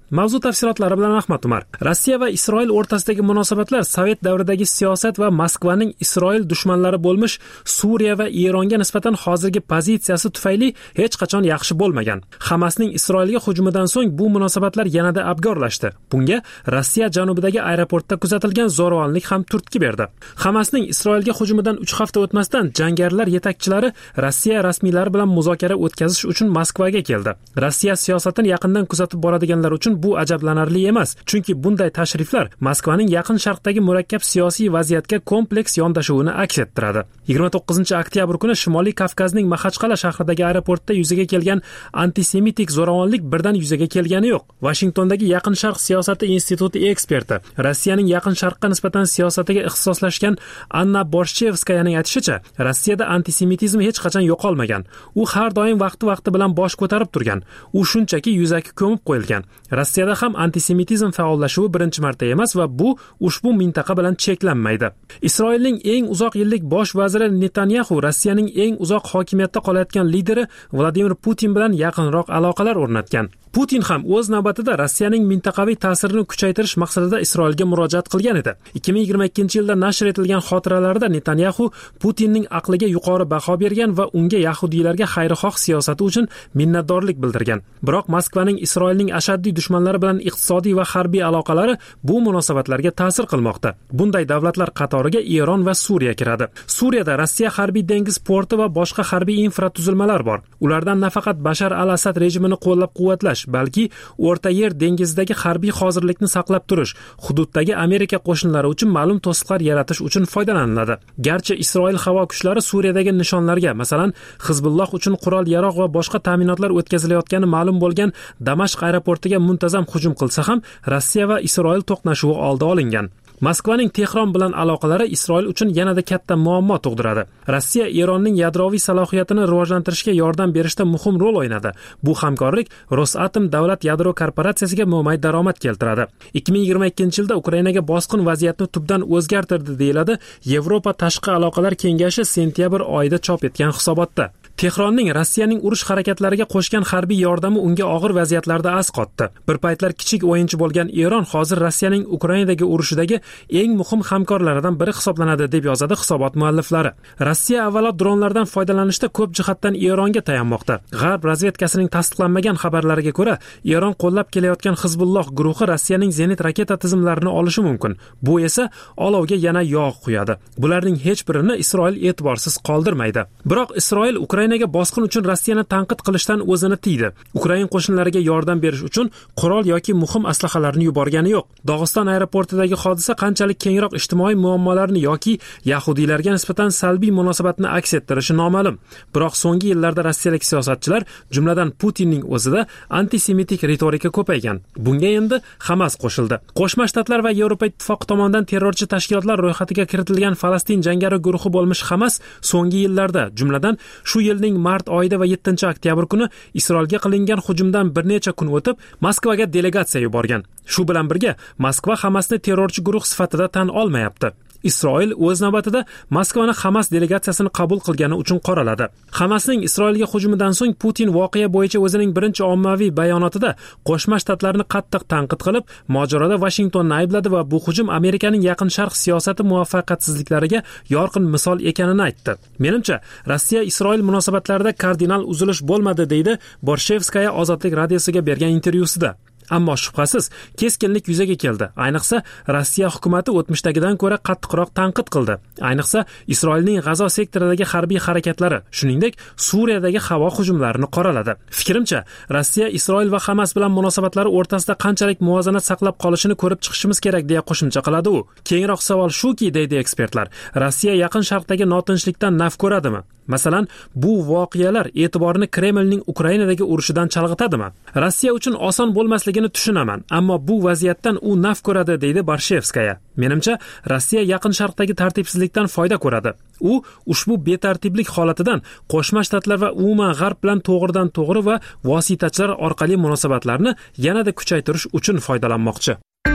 Mavzu tafsilotlari bilan Ahmad Umar. Rossiya va Isroil o'rtasidagi munosabatlar Sovet davridagi siyosat va Moskvaning Isroil dushmanlari bo'lmish Suriya va Eronga nisbatan hozirgi pozitsiyasi tufayli hech qachon yaxshi bo'lmagan. Hamasning Isroilga hujumidan so'ng bu munosabatlar yanada abgorlashdi. Bunga Rossiya janubidagi aeroportda kuzatilgan zo'ravonlik ham turtki berdi. Hamasning Isroilga hujumidan uch hafta o'tmasdan jangarilar yetakchilari Rossiya rasmiylari bilan muzokara o'tkazish uchun Moskvaga keldi. Rossiya siyosatini yaqindan kuzatib boradiganlar uchun bu ajablanarli emas, chunki bunday tashriflar Moskvaning yaqin sharqdagi murakkab siyosiy vaziyatga kompleks yondashuvini aks ettiradi. yigirma to'qqizinchi oktyabr kuni Shimoliy Kavkazning Maxachqala shahridagi aeroportda yuzaga kelgan antisemitik zo'ravonlik birdan yuzaga kelgani yo'q. Washingtondagi Yaqin Sharq siyosati instituti eksperti, Rossiyaning Yaqin Sharqqa nisbatan siyosatiga ixtisoslashgan Anna Borshchevskayaning aytishicha, Rossiyada antisemitizm hech qachon yo'qolmagan. U har doim vaqti-vaqti bilan bosh ko'tarib turgan. U shunchaki yuzaki ko'mib qo'yilgan. Rossiyada ham antisemitizm faollashuvi birinchi marta emas va bu ushbu mintaqa bilan cheklanmaydi. Isroilning eng uzoq yillik bosh vaziri Netanyahu Rossiyaning eng uzoq hokimiyatda qolayotgan lideri Vladimir Putin bilan yaqinroq aloqalar o'rnatgan. Putin ham o'z navbatida Rossiyaning mintaqaviy ta'sirini kuchaytirish maqsadida Isroilga murojaat qilgan edi. ikki ming yigirma ikkinchi yilda nashr etilgan xotiralarida Netanyahu Putinning aqliga yuqori baho bergan va unga yahudiylarga xayrixoh siyosati uchun minnatdorlik bildirgan. Biroq Moskvaning Isroilning ashaddiy dushmanlari bilan iqtisodiy va harbiy aloqalari bu munosabatlarga ta'sir qilmoqda. Bunday davlatlar qatoriga Eron va Suriya kiradi. Suriyada Rossiya harbiy dengiz porti va boshqa harbiy infratuzilmalar bor. Ulardan nafaqat Bashar al-Asad rejimini qo'llab-quvvatlash, balki O'rta Yer dengizidagi harbiy hozirlikni saqlab turish, hududdagi Amerika qo'shinlari uchun ma'lum to'siqlar yaratish uchun foydalaniladi. Garchi Isroil havo kuchlari Suriyadagi nishonlarga, masalan, Hizbulloh uchun qurol-yarog' va boshqa ta'minotlar o'tkazilayotgani ma'lum bo'lgan Damashq aeroportiga muntazam hujum qilsa ham, Rossiya va Isroil to'qnashuvi oldi olingan. Moskvaning Tehron bilan aloqalari Isroil uchun yanada katta muammo tug'diradi. Rossiya Eronning yadroviy salohiyatini rivojlantirishga yordam berishda muhim rol o'ynadi. Bu hamkorlik Rosatom davlat yadro korporatsiyasiga mo'may daromad keltiradi. ikki ming yigirma ikkinchi yilda Ukrainaga bosqin vaziyatni tubdan o'zgartirdi deyiladi Yevropa tashqi aloqalar kengashi sentyabr oyida chop etgan hisobotda. Tehronning Rossiyaning urush harakatlariga qo'shgan harbiy yordami unga og'ir vaziyatlarda as qotdi. Bir paytlar kichik o'yinchi bo'lgan Eron hozir Rossiyaning Ukrainadagi urushidagi eng muhim hamkorlaridan biri hisoblanadi, deb yozadi hisobot mualliflari. Rossiya avvalo dronlardan foydalanishda ko'p jihatdan Eronga tayanmoqda. G'arb razvedkasining tasdiqlanmagan xabarlariga ko'ra, Eron qo'llab kelayotgan Hizbulloh guruhi Rossiyaning zenit raketa tizimlarini olishi mumkin. Bu esa olovga yana yog' quyadi. Bularning hech birini Isroil e'tiborsiz qoldirmaydi. Biroq Isroil Ukrainaga bosqin uchun Rossiyani tanqid qilishdan o'zini tiydi. Ukraina qo'shinlariga yordam berish uchun qurol yoki muhim aslahalarni yuborgani yo'q. Dog'iston aeroportidagi hodisa qanchalik kengroq ijtimoiy muammolarni yoki yahudiylarga nisbatan salbiy munosabatni aks ettirishi noma'lum. Biroq so'nggi yillarda rossiyalik siyosatchilar, jumladan Putinning o'zida antisemitik ritorika ko'paygan. Bunga endi Hamas qo'shildi. Qo'shma Shtatlar va Yevropa Ittifoqi tomonidan terrorchi tashkilotlar ro'yxatiga kiritilgan Falastin jangari guruhi bo'lmish Hamas so'nggi yillarda, jumladan shu yilning mart oyida va yettinchi oktyabr kuni Isroilga qilingan hujumdan bir necha kun o'tib Moskvaga delegatsiya yuborgan. Shu bilan birga Moskva Hamasni terrorchi guruh sifatida tan olmayapti. Isroil o'z navbatida Moskvani Hamas delegatsiyasini qabul qilgani uchun qoraladi. Hamasning Isroilga hujumidan so'ng Putin voqea bo'yicha o'zining birinchi ommaviy bayonotida Qo'shma Shtatlarni qattiq tanqid qilib, mojaroda Washingtonni aybladi va bu hujum Amerikaning Yaqin Sharq siyosati muvaffaqiyatsizliklariga yorqin misol ekanini aytdi. Menimcha, Rossiya-Isroil munosabatlarida kardinal uzilish bo'lmadi, deydi Borshevskaya Ozodlik radiosiga bergan intervyusida. Ammo shubhasiz keskinlik yuzaga keldi. Ayniqsa Rossiya hukumatı o'tmishdagidan ko'ra qattiqroq tanqid qildi. Ayniqsa Isroilning G'azo sektoridagi harbiy harakatlari, shuningdek Suriyadagi havo hujumlarini qoraladi. Fikrimcha, Rossiya Isroil va Hamas bilan munosabatlari o'rtasida qanchalik muvozanat saqlab qolishini ko'rib chiqishimiz kerak, deya qo'shimcha qiladi u. Keyinroq savol shuki, deydi ekspertlar, Rossiya Yaqin Sharqdagi notinchlikdan naf ko'radimi? Masalan, bu voqealar e'tiborini Kremlning Ukrainadagi urushidan chalg'itadimi? Rossiya uchun oson bo'lmasligini tushunaman, ammo bu vaziyatdan u naf ko'radi, deydi Borshevskaya. Menimcha, Rossiya Yaqin Sharqdagi tartibsizlikdan foyda ko'radi. U ushbu betartiblik holatidan Qo'shma Shtatlar va umuman G'arb bilan to'g'ridan to'g'ri va vositachilar orqali munosabatlarni yanada kuchaytirish uchun foydalanmoqchi.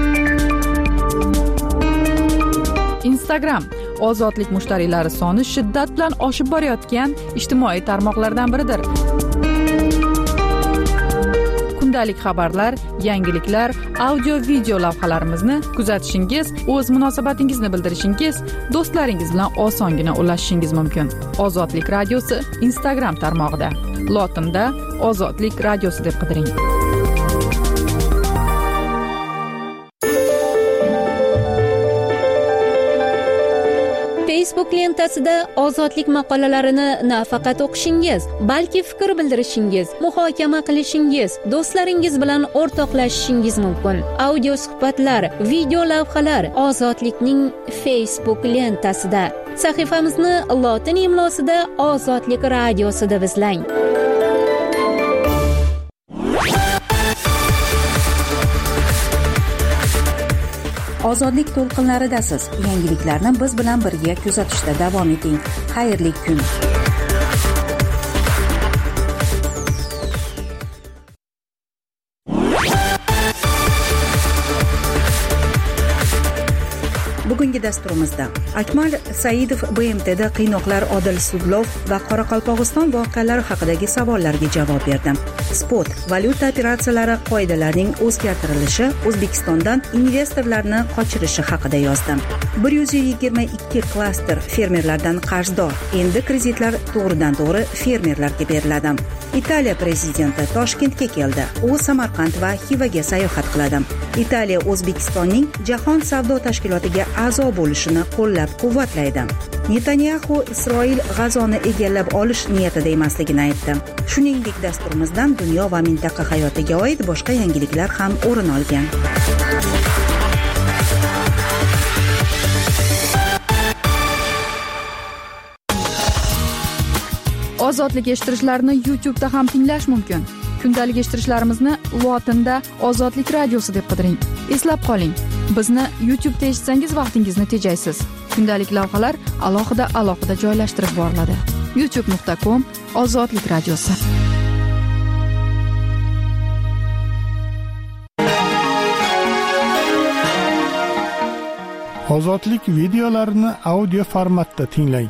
Instagram ozodlik mushtariylari soni shiddat bilan oshib borayotgan ijtimoiy tarmoqlardan biridir. kundalik xabarlar, yangiliklar, audio video lavhalarimizni kuzatishingiz, o'z munosabatingizni bildirishingiz, do'stlaringiz bilan osongina ulashishingiz mumkin. Ozodlik radiosi Instagram tarmog'ida lotinda Ozodlik radiosi deb qidiring. Facebook lentasida ozodlik maqolalarini nafaqat o'qishingiz, balki fikr bildirishingiz, muhokama qilishingiz, do'stlaringiz bilan o'rtoqlashishingiz mumkin. Audio suhbatlar, video lavhalar Ozodlikning Facebook lentasida. Sahifamizni lotin imlosida Ozodlik radiosi deb izlang. Ozodlik to'lqinlaridasiz. Yangiliklarni biz bilan birga kuzatishda davom eting. Xayrli kun. Bugungi dasturimizda Akmal Saidov B M T'da qiynoqlar Odil Sudlov va Qoraqalpog'iston voqealari haqidagi savollarga javob berdi. Spot valyuta operatsiyalari qoidalarining o'zgartirilishi O'zbekistondan investorlarni qochirishi haqida yozdi. bir yuz yigirma ikki klaster fermerlardan qarzdor. Endi kreditlar to'g'ridan-to'g'ri fermerlarga beriladi. Italiya prezidenti Toshkentga keldi. U Samarqand va Xivaga sayohat qiladi. Italiya O'zbekistonning Jahon savdo tashkilotiga a'zo bo'lishini qo'llab-quvvatlaydi. Netanyahu Isroil G'azoni egallab olish niyatida emasligini aytdi. Shuningdek, dasturimizdan dunyo va mintaqa hayotiga oid boshqa yangiliklar ham o'rin olgan. Ozodlik eshittirishlarni YouTube'da ham tinglash mumkin. Kundalik eshittirishlarimizni lotinda Ozodlik radiosi deb qidiring. Eslab qoling, bizni YouTube'da eshitsangiz vaqtingizni tejaysiz. Kundalik lavhalar alohida alohida joylashtirib boriladi. youtube nuqta com Ozodlik radiosi. Ozodlik videolarini audio formatda tinglang.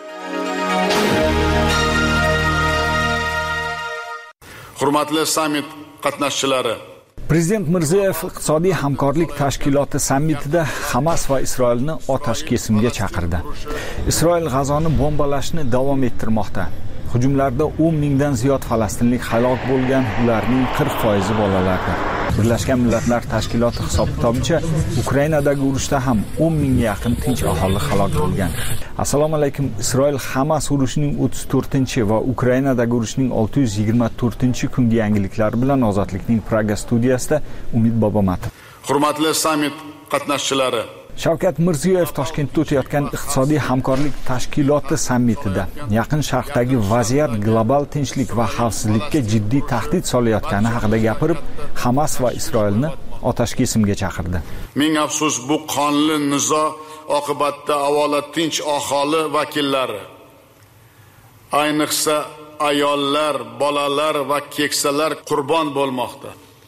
Hurmatli sammit qatnashchilari, Prezident Mirziyoyev iqtisodiy hamkorlik tashkiloti sammitida Hamas va Isroilni otash kesimga chaqirdi. Isroil G'azoni bombalashni davom ettirmoqda. Hujumlarda o'n mingdan ziyod falastinlik halok bo'lgan, ularning qirq foizi bolalardir. Birlashgan Millatlar Tashkiloti hisob-kitobicha Ukrainadagi urushda ham o'n mingga yaqin tinch aholi halok bo'lgan. Assalomu alaykum. Isroil Hamas urushining o'ttiz to'rtinchi va Ukrainadagi urushning olti yuz yigirma to'rtinchi kungi yangiliklari bilan Ozodlikning Praga studiyasida Umid Bobomatov. Hurmatli sammit qatnashchilari, Shavkat Mirziyoyev Toshkentda o'tayotgan iqtisodiy hamkorlik tashkiloti sammitida Yaqin Sharqdagi vaziyat global tinchlik va xavfsizlikka jiddiy tahdid solayotgani haqida gapirib, Hamas va Isroilni otash kesimga chaqirdi. Ming afsus, bu qonli nizo oqibatida avvalo tinch aholi vakillari, ayniqsa ayollar, bolalar va keksalar qurbon bo'lmoqda.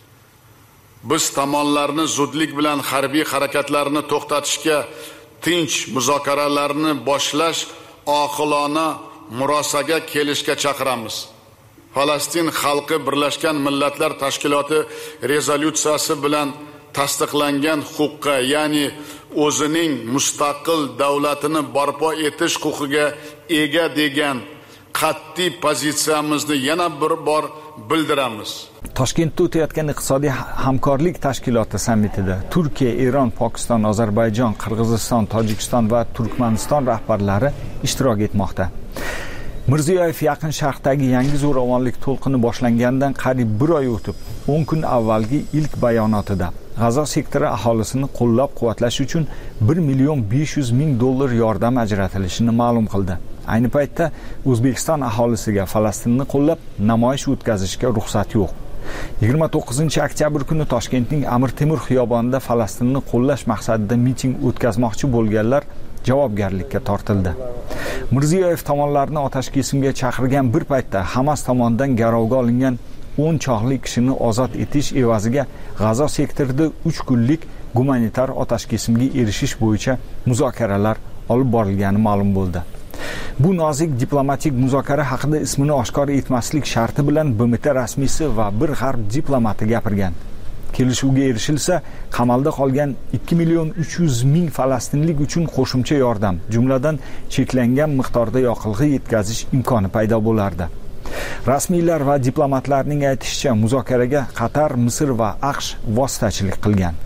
Biz tomonlarni zudlik bilan harbiy harakatlarni to'xtatishga, tinch muzokaralarni boshlash, oqilona murosaga kelishga chaqiramiz. Falastin xalqi Birlashgan Millatlar Tashkiloti rezolyutsiyasi bilan tasdiqlangan huquqqa, ya'ni o'zining mustaqil davlatini barpo etish huquqiga ega degan qat'iy pozitsiyamizni yana bir bor bildiramiz. Toshkentda o'tayotgan iqtisodiy hamkorlik tashkiloti sammitida Turkiya, Eron, Pokiston, Ozarbayjon, Qirg'iziston, Tojikiston va Turkmaniston rahbarlari ishtirok etmoqda. Mirziyoyev Yaqin Sharqdagi yangi zo'ravonlik to'lqini boshlangandan qariyb bir oy o'tib, o'n kun avvalgi ilk bayonotida G'azo sektori aholisini qo'llab-quvvatlash uchun bir million besh yuz ming dollar yordam ajratilishini ma'lum qildi. Ayni paytda O'zbekiston aholisiga Falastinni qo'llab namoyish o'tkazishga ruxsat yo'q. yigirma to'qqizinchi oktyabr kuni Toshkentning Amir Temur xiyobonida Falastinni qo'llash maqsadida miting o'tkazmoqchi bo'lganlar javobgarlikka tortildi. Mirziyoyev tomonlarni otash kesimga chaqirgan bir paytda Hamas tomonidan garovga olingan o'n chog'li kishini ozod etish evaziga G'azo sektorida uch kunlik gumanitar otash kesimga erishish bo'yicha muzokaralar olib borilgani ma'lum bo'ldi. Bu nozik diplomatik muzokara haqida ismini oshkor etmaslik sharti bilan B M T rasmiysi va bir g'arb diplomati gapirgan. Kelishuvga erishilsa, qamalda qolgan ikki million uch yuz ming falastinlik uchun qo'shimcha yordam, jumladan cheklangan miqdorda yoqilg'i yetkazish imkoni paydo bo'lardi. Rasmiylar va diplomatlarning aytishicha, muzokaraga Qatar, Misr va AQSh vositachilik qilgan.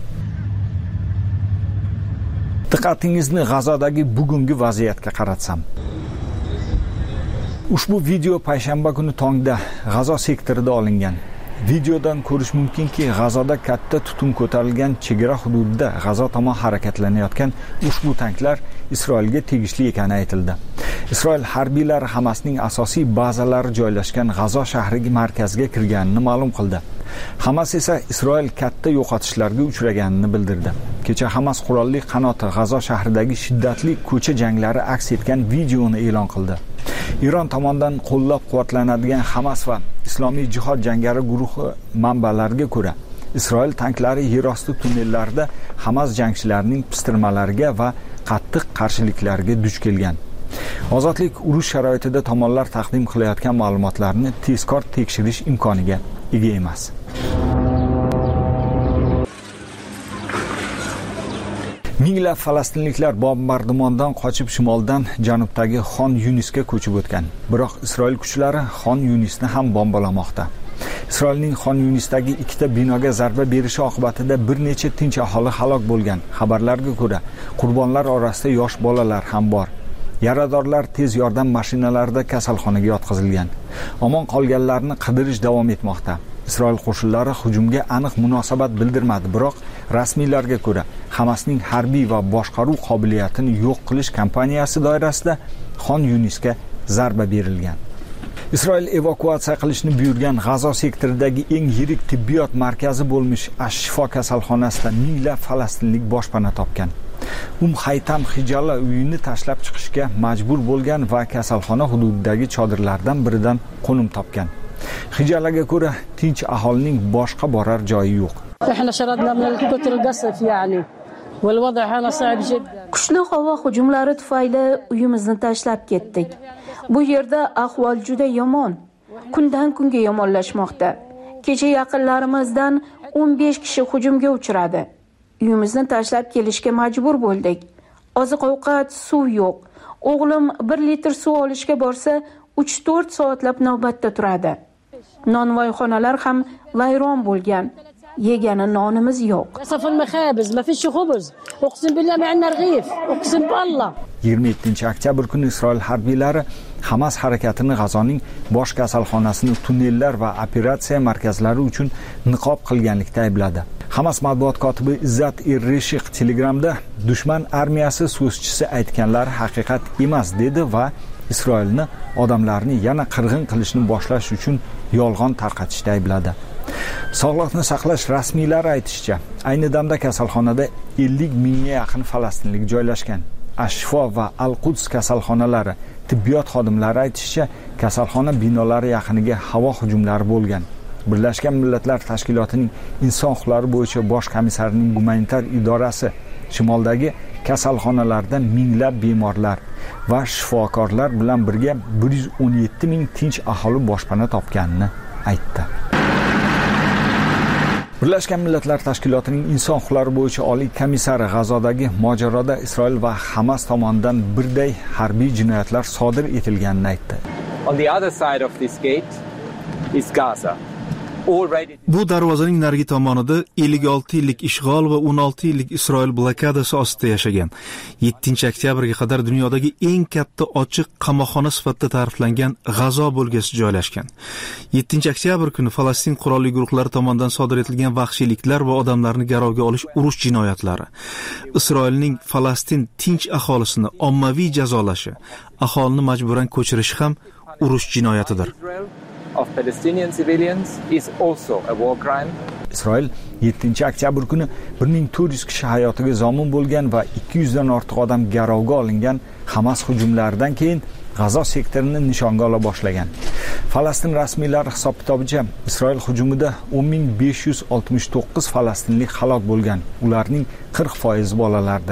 Diqqatingizni G'azodagi bugungi vaziyatga qaratsam. Ushbu video payshanba kuni tongda G'azo sektorida olingan. Videodan ko'rish mumkinki, G'azoda katta tutun ko'tarilgan chegara hududida G'azo tomon harakatlanayotgan ushbu tanklar Isroilga tegishli ekani aytildi. Isroil harbiylari Hamasning asosiy bazalari joylashgan G'azo shahriga markazga kirganini ma'lum qildi. Hamas esa Isroil katta yo'qotishlarga uchraganini bildirdi. Kecha Hamas qurolli qanoti G'azo shahridagi shiddatli ko'cha janglari aks etgan videoni e'lon qildi. Iron tomonidan qo'llab-quvvatlanadigan Hamas va Islomiy jihod jangari guruhi manbalariga ko'ra, Isroil tanklari yerosti tunnellarida Hamas jangchilarining pistirmalariga va qattiq qarshiliklarga duch kelgan. Ozodlik urush sharoitida tomonlar taqdim qilayotgan ma'lumotlarni tezkor tekshirish imkoniga ega emas. Minglab falastinliklar bombardimondan qochib shimoldan janubdagi Xon Yunisga ko'chib o'tgan. Biroq Isroil kuchlari Xon Yunisni ham bombalamoqda. Isroilning Xon Yunisdagi ikkita binoga zarba berishi oqibatida bir necha tinch aholi halok bo'lgan. Xabarlarga ko'ra, qurbonlar orasida yosh bolalar ham bor. Yaradorlar tez yordam mashinalarida kasalxonaga yotqizilgan. Omon qolganlarni qidirish davom etmoqda. Isroil qo'shinlari hujumga aniq munosabat bildirmadi, biroq rasmiylarga ko'ra, Hamasning harbiy va boshqaruv qobiliyatini yo'q qilish kampaniyasi doirasida Xon Yunisga zarba berilgan. Isroil evakuatsiya qilishni buyurgan G'azo sektoridagi eng yirik tibbiyot markazi bo'lmish Ash-Shifo kasalxonasida minglab falastinlik boshpana topgan. Um Haytam Hijala uyini tashlab chiqishga majbur bo'lgan va kasalxona hududidagi chodirlardan biridan qo'nim topgan. Hijalaga ko'ra, tinch aholining boshqa borar joyi yo'q. Kuchli havo hujumlari tufayli uyimizni tashlab ketdik. Bu yerda ahvol juda yomon. Kundan kunga yomonlashmoqda. Kecha yaqinlarimizdan o'n besh kishi hujumga uchradi. Uyimizni tashlab kelishga majbur bo'ldik. Oziq-ovqat, suv yo'q. O'g'lim bir litr suv olishga borsa, uch to'rt soatlab navbatda turadi. Nonvoyxonalar ham vayron bo'lgan. Yegani nonimiz yo'q. yigirma yettinchi oktyabr kuni Isroil harbiylari Hamas harakatini G'azoning bosh kasalxonasini tunnellar va operatsiya markazlari uchun niqob qilganlikda aybladi. Hamas matbuot kotibi Izzat Erreshiq Telegramda dushman armiyasi so'zchisi aytganlari haqiqat emas dedi va Isroilni odamlarni yana qirg'in qilishni boshlash uchun yolg'on tarqatishda aybladi. Sog'liqni saqlash rasmiylari aytishicha, ayni damda kasalxonada ellik mingga yaqin falastinlik joylashgan. Ash-Shifo va Al-Quds kasalxonalari tibbiyot xodimlari aytishicha, kasalxona binolari yaqiniga havo hujumlari bo'lgan. Birlashgan Millatlar Tashkilotining inson huquqlari bo'yicha bosh komissarining gumanitar idorasi shimoldagi kasalxonalarda minglab bemorlar va shifokorlar bilan birga bir yuz o'n yetti ming tinch aholi boshpana topganini aytdi. Birlashgan Millatlar Tashkilotining inson huquqlari bo'yicha oliy komissari G'azodagi mojaroda Isroil va Hamas tomonidan birday harbiy jinoyatlar sodir etilganini aytdi. On the other side of this gate is Gaza. Bu darvozaning narigi tomonida ellik olti yillik ishg'ol va o'n olti yillik Isroil blokadasi ostida yashagan. yettinchi oktyabrga qadar dunyodagi eng katta ochiq qamoqxona sifatida ta'riflangan G'azo bo'lgasi joylashgan. yettinchi oktyabr kuni Falastin qurolli guruhlari tomonidan sodir etilgan vahshiyliklar va odamlarni garovga olish urush jinoyatlari, Isroilning Falastin tinch aholisini ommaviy jazolashi, aholini majburan ko'chirishi ham urush jinoyatidir. Of Palestinian civilians is also a war crime. Isroil yettinchi oktyabr kuni bir ming to'rt yuz kishi hayotiga zomin bo'lgan va ikki yuz dan ortiq odam garovga olingan Hamas hujumlaridan keyin G'azo sektorini nishonga ola boshlagan. Falastin rasmiylari hisob-kitobicha Isroil hujumida o'n ming besh yuz oltmish to'qqiz falastinlik halok bo'lgan. Ularning qirq foizi bolalardir.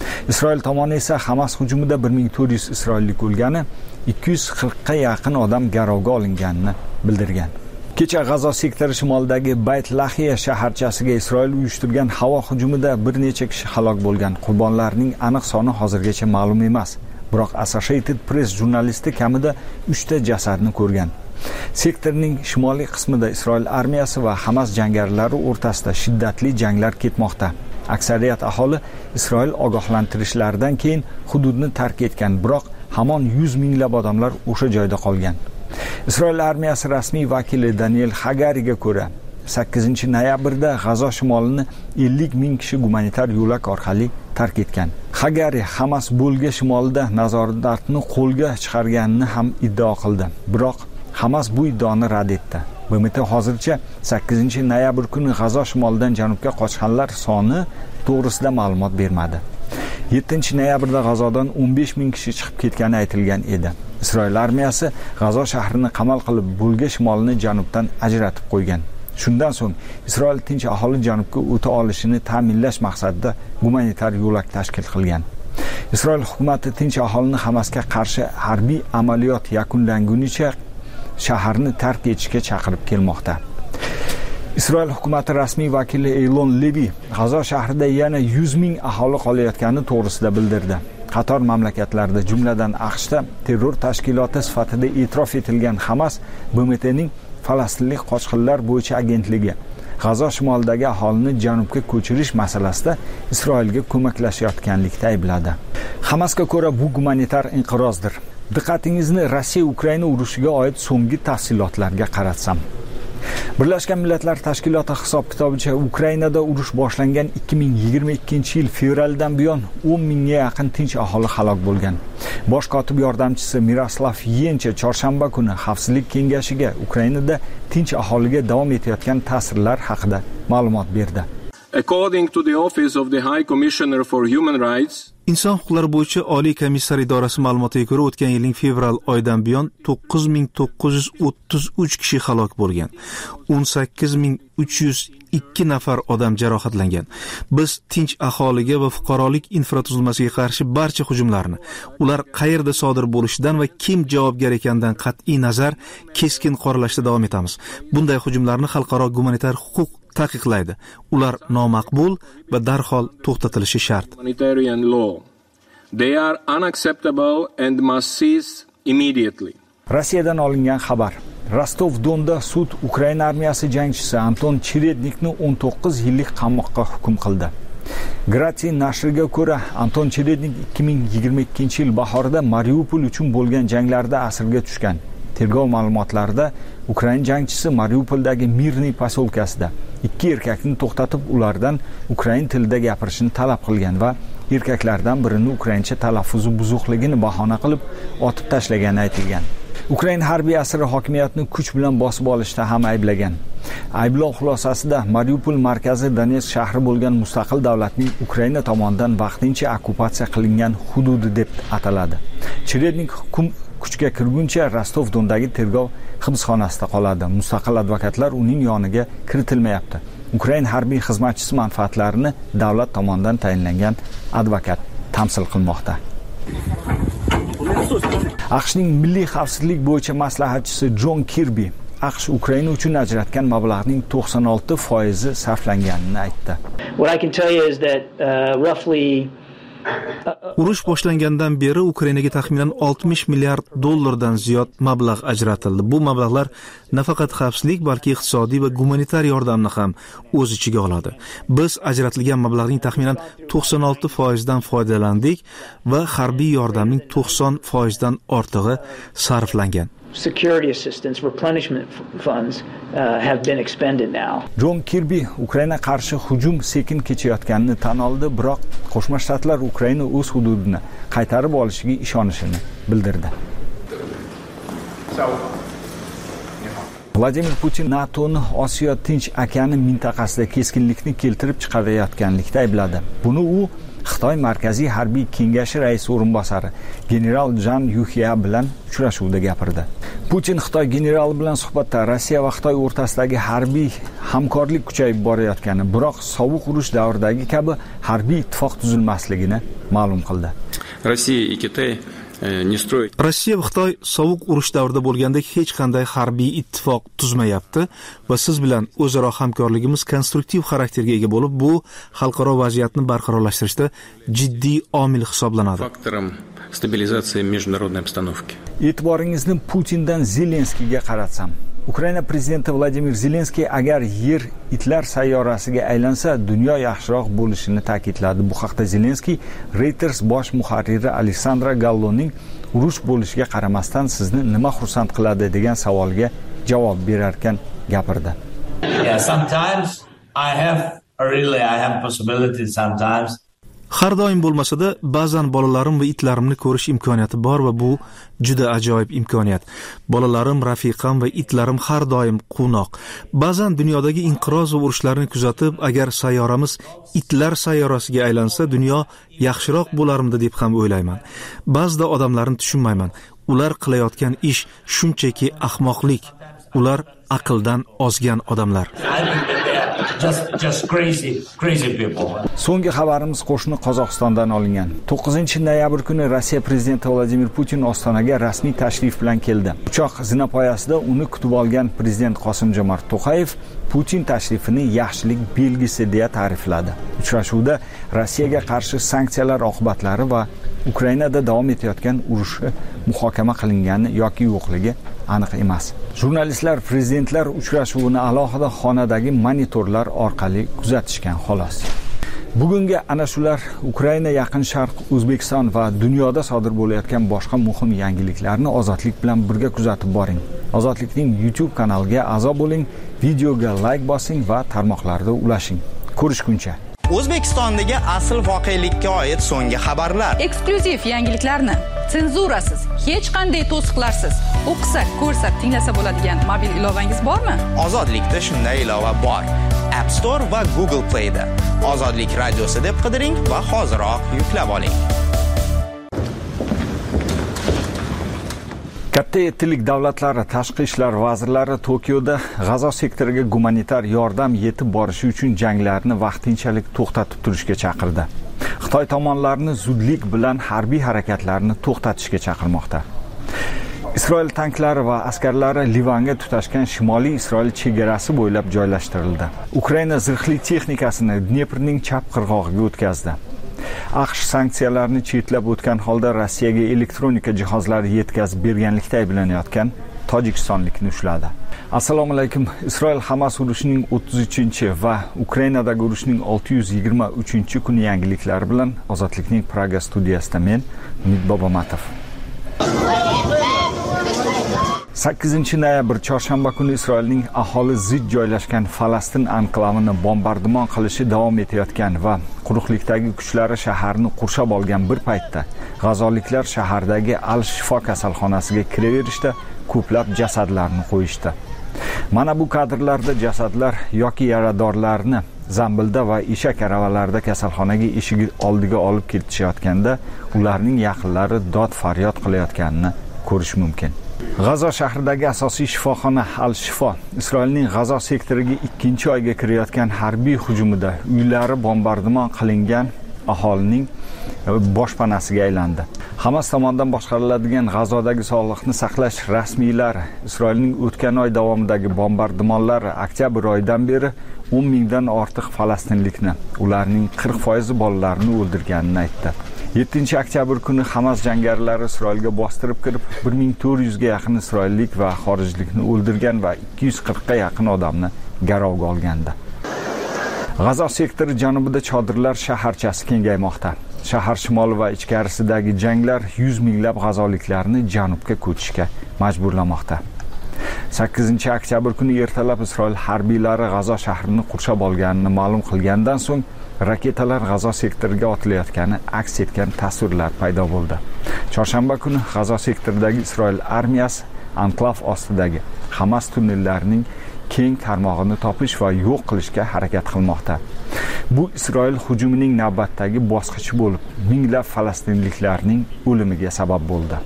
Isroil tomoni esa Hamas hujumida bir ming to'rt yuz isroillik o'lgani, ikki yuz qirqqa yaqin odam garovga olinganini bildirgan. Kecha G'azo sektori shimolidagi Bayt Lahiya shaharchasiga Isroil uyushtirgan havo hujumida bir necha kishi halok bo'lgan. Qurbonlarning aniq soni hozirgacha ma'lum emas. Biroq Associated Press jurnalisti kamida uchta jasadni ko'rgan. Sektorning shimoliy qismida Isroil armiyasi va Hamas jangarilari o'rtasida shiddatli janglar ketmoqda. Aksariyat aholi Isroil ogohlantirishlaridan keyin hududni tark etgan, biroq hamon yuz minglab odamlar o'sha joyda qolgan. Isroil armiyasi rasmiy vakili Daniel Hagariga ko'ra, sakkizinchi noyabrda G'azo shimolini ellik ming kishi gumanitar yo'lak orqali tark etgan. Hagari Hamas bo'lga shimolida nazoratni qo'lga chiqarganini ham iddao qildi. Biroq Hamas bu iddaoni rad etdi. B M T hozircha sakkizinchi noyabr kuni G'azo shimolidan janubga qochganlar soni to'g'risida ma'lumot bermadi. yettinchi noyabrda G'azodan o'n besh ming kishi chiqib ketgani aytilgan edi. Isroil armiyasi G'azo shahrini qamal qilib, bo'lga shimolini janubdan ajratib qo'ygan. Shundan so'ng Isroil tinch aholi janubga o'ta olishini ta'minlash maqsadida gumanitar yo'lak tashkil qilgan. Isroil hukumati tinch aholini Hamasga qarshi harbiy amaliyot yakunlangunicha shaharni tark etishga chaqirib kelmoqda. Isroil hukumati rasmiy vakili Eylon Levi G'azo shahrida yana yuz ming aholi qolayotgani to'g'risida bildirdi. Qator mamlakatlarda, jumladan AQShda terror tashkiloti sifatida e'tirof etilgan Hamas B M T'ning Falastinlik qochqinlar bo'yicha agentligi G'azo shimolidagi aholini janubga ko'chirish masalasida Isroilga ko'maklashayotganlikda aybladi. Hamasga ko'ra bu gumanitar inqirozdir. Diqqatingizni Rossiya Ukraina urushiga oid so'nggi tafsilotlarga qaratsam. Birlashgan Millatlar Tashkiloti hisob-kitobicha Ukrainada urush boshlangan ikki ming yigirma ikkinchi yil fevraldan buyon o'n mingga yaqin tinch aholi halok bo'lgan. Bosh kotib yordamchisi Miroslav Yencha chorshanba kuni Xavfsizlik kengashiga Ukrainada tinch aholiga davom etayotgan ta'sirlar haqida ma'lumot berdi. According to the Office of the High Commissioner for Human Rights, Inson huquqlari bo'yicha Oliy komissar idorasi ma'lumotiga ko'ra, o'tgan yilning fevral oyidan buyon to'qqiz ming to'qqiz yuz o'ttiz uch kishi halok bo'lgan. o'n sakkiz ming uch yuz ikki nafar odam jarohatlangan. Biz tinch aholiga va fuqarolik infratuzilmasiga qarshi barcha hujumlarni, ular qayerda sodir bo'lishidan va kim javobgar ekanidan qat'iy nazar keskin qoralashda davom etamiz. Bunday hujumlarni xalqaro gumanitar huquq taqiqlaydi. Ular nomaqbul va darhol to'xtatilishi shart. They are unacceptable and must cease immediately. Rossiyadan olingan xabar. Rostov-Donda sud Ukraina armiyasi jangchisi Anton Cherednikni o'n to'qqiz yillik qamoqqa hukm qildi. Grati nashriga ko'ra, Anton Cherednik ikki ming yigirma ikkinchi yil bahorida Mariupol uchun bo'lgan janglarda asirga tushgan. Tergov ma'lumotlarida Ukraina jangchisi Mariupoldagi Mirniy poselkasida ikki erkakni to'xtatib, ulardan ukrain tilida gapirishni talab qilgan va erkaklardan birini ukraincha talaffuzi buzuqligini bahona qilib otib tashlagani aytilgan. Ukraina harbiy asiri hokimiyatni kuch bilan bosib olishda ham ayblagan. Ayblov xulosasida Mariupol markazi Donetsk shahri bo'lgan mustaqil davlatning Ukraina tomonidan vaqtincha okkupatsiya qilingan hududi deb ataladi. Cherednik hukm kuchga kirguncha Rostov-Dondagi tergov hibsxonasida qoladi. Mustaqil advokatlar uning yoniga kiritilmayapti. Ukraina harbiy xizmatchisi manfaatlarini davlat tomonidan tayinlangan advokat tamsil qilmoqda. AQShning milliy xavfsizlik bo'yicha maslahatchisi Jon Kirbi AQSh Ukraina uchun ajratgan mablag'ning to'qson olti foizi sarflanganini aytdi. What I can tell you is that uh, roughly Urush boshlangandan beri Ukrainaga taxminan oltmish milliard dollardan ziyod mablag' ajratildi. Bu mablag'lar nafaqat xavfsizlik, balki iqtisodiy va gumanitar yordamni ham o'z ichiga oladi. Biz ajratilgan mablag'ning taxminan to'qson olti foizidan foydalandik va harbiy yordamning to'qson foizdan ortig'i sarflangan. Security assistance replenishment funds uh, have been expended now. Jon Kirbi Ukraina qarshi hujum sekin kechayotganini tan oldi, biroq Qo'shma Shtatlar Ukraina o'z hududini qaytarib olishiga ishonishini bildirdi. Vladimir Putin NATOni Osiyo Tinch okeani mintaqasida keskinlikni keltirib chiqarayotganlikda aybladi. Buni u Xitoy Markaziy harbiy kengashi raisi o'rinbosari general Jan Yuxia bilan uchrashuvda gapirdi. Putin Xitoy generali bilan suhbatda Rossiya va Xitoy o'rtasidagi harbiy hamkorlik kuchayib borayotgani, biroq sovuq urush davridagi kabi harbiy ittifoq tuzilmasligini ma'lum qildi. Rossiya va Xitoy Rossiya va Xitoy sovuq urush davrida bo'lgandek hech qanday harbiy ittifoq tuzmayapti va siz bilan o'zaro hamkorligimiz konstruktiv xarakterga ega bo'lib, bu xalqaro vaziyatni barqarorlashtirishda jiddiy omil hisoblanadi. Faktorim stabilizatsiya международной обстановки. E'tiboringizni Putindan Zelenskiyga qaratsam. Ukraina prezidenti Vladimir Zelenskiy agar yer itlar sayyorasiga aylansa, dunyo yaxshiroq bo'lishini ta'kidladi. Bu haqda Zelenskiy Reuters bosh muharriri Alexandra Galloning urush bo'lishiga qaramasdan sizni nima xursand qiladi degan savolga javob berarkan gapirdi. Yeah, sometimes I have really I have possibility sometimes. Har doim bo'lmasa-da, ba'zan bolalarim va itlarimni ko'rish imkoniyati bor va bu juda ajoyib imkoniyat. Bolalarim, rafiqam va itlarim har doim quvnoq. Ba'zan dunyodagi inqiroz va urushlarni kuzatib, agar sayyoramiz itlar sayyorasiga aylansa, dunyo yaxshiroq bo'larmidi deb ham o'ylayman. Ba'zida odamlarni tushunmayman. Ular qilayotgan ish shunchaki ahmoqlik. Ular aqldan ozgan odamlar. Just, just crazy, crazy people. So'nggi xabarimiz qo'shni Qozog'istondan olingan. to'qqizinchi noyabr kuni Rossiya prezidenti Vladimir Putin Ostonaga rasmiy tashrif bilan keldi. Uchoq zinapoyasida uni kutib olgan prezident Qosim-Jomart To'qayev Putin tashrifini yaxshilik belgisi deya ta'rifladi. Uchrashuvda Rossiyaga qarshi sanksiyalar oqibatlari va Ukrainada davom etayotgan urushi muhokama qilingani yoki yo'qligi aniq emas. Jurnalistlar prezidentlar uchrashuvini alohida xonadagi monitorlar orqali kuzatishgan xolos. Bugungi ana shular Ukraina, Yaqin Sharq, O'zbekiston va dunyoda sodir bo'layotgan boshqa muhim yangiliklarni Ozodlik bilan birga kuzatib boring. Ozodlikning YouTube kanaliga a'zo bo'ling, videoga like bosing va tarmoqlarda ulashing. Ko'rishguncha. O'zbekistondagi asl voqelikka oid so'nggi xabarlar, eksklyuziv yangiliklarni senzurasiz, hech qanday to'siqlarsiz o'qisa, ko'rsa, tinglasa bo'ladigan mobil ilovangiz bormi? Ozodlikda shunday ilova bor. App Store va Google Play da Ozodlik radiosi deb qidiring va hoziroq yuklab oling. Katta yettilik davlatlari tashqi ishlar vazirlari Tokioda G'azo sektoriga gumanitar yordam yetib borishi uchun janglarni vaqtinchalik to'xtatib turishga chaqirdi. Xitoy tomonlarini zudlik bilan harbiy harakatlarni to'xtatishga chaqirmoqda. Isroil tanklari va askarlari Livanga tutashgan Shimoliy Isroil chegarasi bo'ylab joylashtirildi. Ukraina zirhli texnikasini Dneprning chap qirg'og'iga o'tkazdi. AQSh sanksiyalarni chetlab o'tgan holda Rossiyaga elektronika jihozlari yetkazib berganlikda ayblanayotgan tojikistonlikni ushladi. Assalomu alaykum. Isroil Hamas urushining o'ttiz uchinchi va Ukrainadagi urushining olti yuz yigirma uchinchi kuni yangiliklari bilan Ozodlikning Praga studiyasida men Umid Bobomatov. sakkizinchi noyabr chorshanba kuni Isroilning aholi zid joylashgan Falastin anklavini bombardimon qilishi davom etayotgan va quruqlikdagi kuchlari shaharni qurshab olgan bir paytda g'azoliklar shahardagi Al-Shifo kasalxonasiga kiraverishda ko'plab jasadlarni qo'yishdi. Mana bu kadrlarda jasadlar yoki yaradorlarni zambilda va eshak aravalarida kasalxonaga eshigi oldiga olib ketishayotganda ularning yaqinlari dod faryod qilayotganini ko'rish mumkin. G'azo shahridagi asosiy shifoxona Al-Shifo Isroilning G'azo sektoriga ikkinchi oyga kirayotgan harbiy hujumida uylari bombardimon qilingan aholining boshpanasiga aylandi. Hamas tomonidan boshqariladigan G'azodagi sog'liqni saqlash rasmiylari Isroilning o'tgan oy davomidagi bombardimonlari oktyabr oyidan beri o'n mingdan ortiq falastinlikni, ularning qirq foizi bolalarni o'ldirganini aytdi. yettinchi oktyabr kuni Hamas jangarilari Isroilga bostirib kirib, bir ming to'rt yuz ga yaqin isroillik va xorijlikni o'ldirgan va ikki yuz qirq ga yaqin odamni garovga olgandi. G'azo sektori janubida chodirlar shaharchasi kengaymoqda. Shahar shimoli va ichkarisidagi janglar yuz minglab g'azoliklarni janubga ko'chishga majburlamoqda. sakkizinchi oktyabr kuni ertalab Isroil harbiylari G'azo shahrini qurshab olganini ma'lum qilgandan so'ng raketalar G'azo sektoriga otilayotgani aks etgan tasvirlar paydo bo'ldi. Chorshanba kuni G'azo sektoridagi Isroil armiyasi anklav ostidagi Hamas tunnellarining keng tarmog'ini topish va yo'q qilishga harakat qilmoqda. Bu Isroil hujumining navbatdagi bosqichi bo'lib, minglab falastinliklarning o'limiga sabab bo'ldi.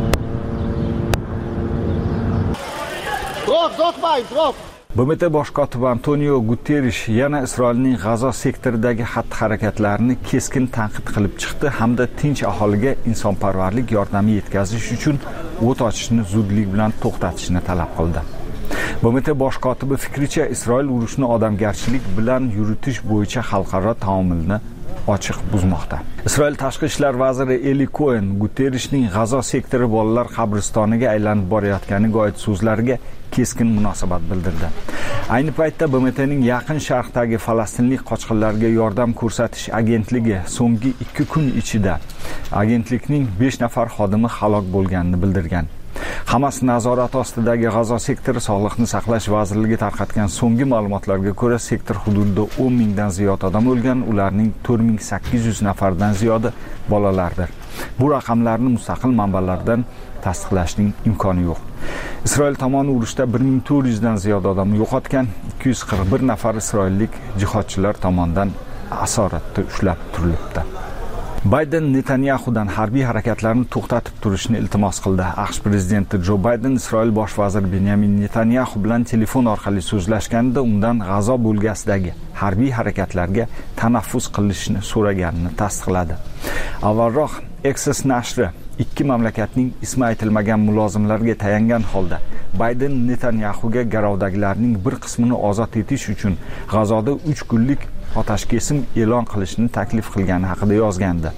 B M T bosh kotibi Antonio Guterres yana Isroilning G'azo sektoridagi xatti-harakatlarini keskin tanqid qilib chiqdi hamda tinch aholiga insonparvarlik yordami yetkazish uchun o't ochishni zudlik bilan to'xtatishni talab qildi. B M T bosh kotibi fikricha, Isroil urushni odamgarchilik bilan yuritish bo'yicha xalqaro taomilni ochiq buzmoqda. Isroil tashqi ishlar vaziri Eli Cohen Guterresning G'azo sektori bolalar qabristoniga aylanib borayotganiga oid so'zlariga keskin munosabat bildirdi. Ayni paytda B M T'ning Yaqin Sharqdagi falastinlik qochqinlarga yordam ko'rsatish agentligi so'nggi ikki kun ichida agentlikning besh nafar xodimi halok bo'lganini bildirgan. Hamas nazorati ostidagi G'azo sektori Sog'liqni saqlash vazirligi tarqatgan so'nggi ma'lumotlarga ko'ra, sektor hududida o'n mingdan ziyod odam o'lgan, ularning to'rt ming sakkiz yuz nafardan ziyodi bolalardir. Bu raqamlarni mustaqil manbalardan tasdiqlashning imkoni yo'q. Isroil tomoni urushda bir ming to'rt yuz dan ziyod odam yo'qotgan, ikki yuz qirq bir nafar isroillik jihodchilar tomonidan asoratda ushlab turilibdi. Bayden Netanyahudan harbiy harakatlarni to'xtatib turishni iltimos qildi. AQSh prezidenti Jo Bayden Isroil bosh vaziri Benyamin Netanyahu bilan telefon orqali so'zlashganida undan G'azo bo'lgasidagi harbiy harakatlarga tanaffus qilishni so'raganini tasdiqladi. Avvalroq Axios nashri ikki mamlakatning ismi aytilmagan mulozimlarga tayangan holda Bayden Netanyahuga garovdagilarning bir qismini ozod etish uchun G'azoda uch kunlik otashkesim e'lon qilishni taklif qilgani haqida yozgandi.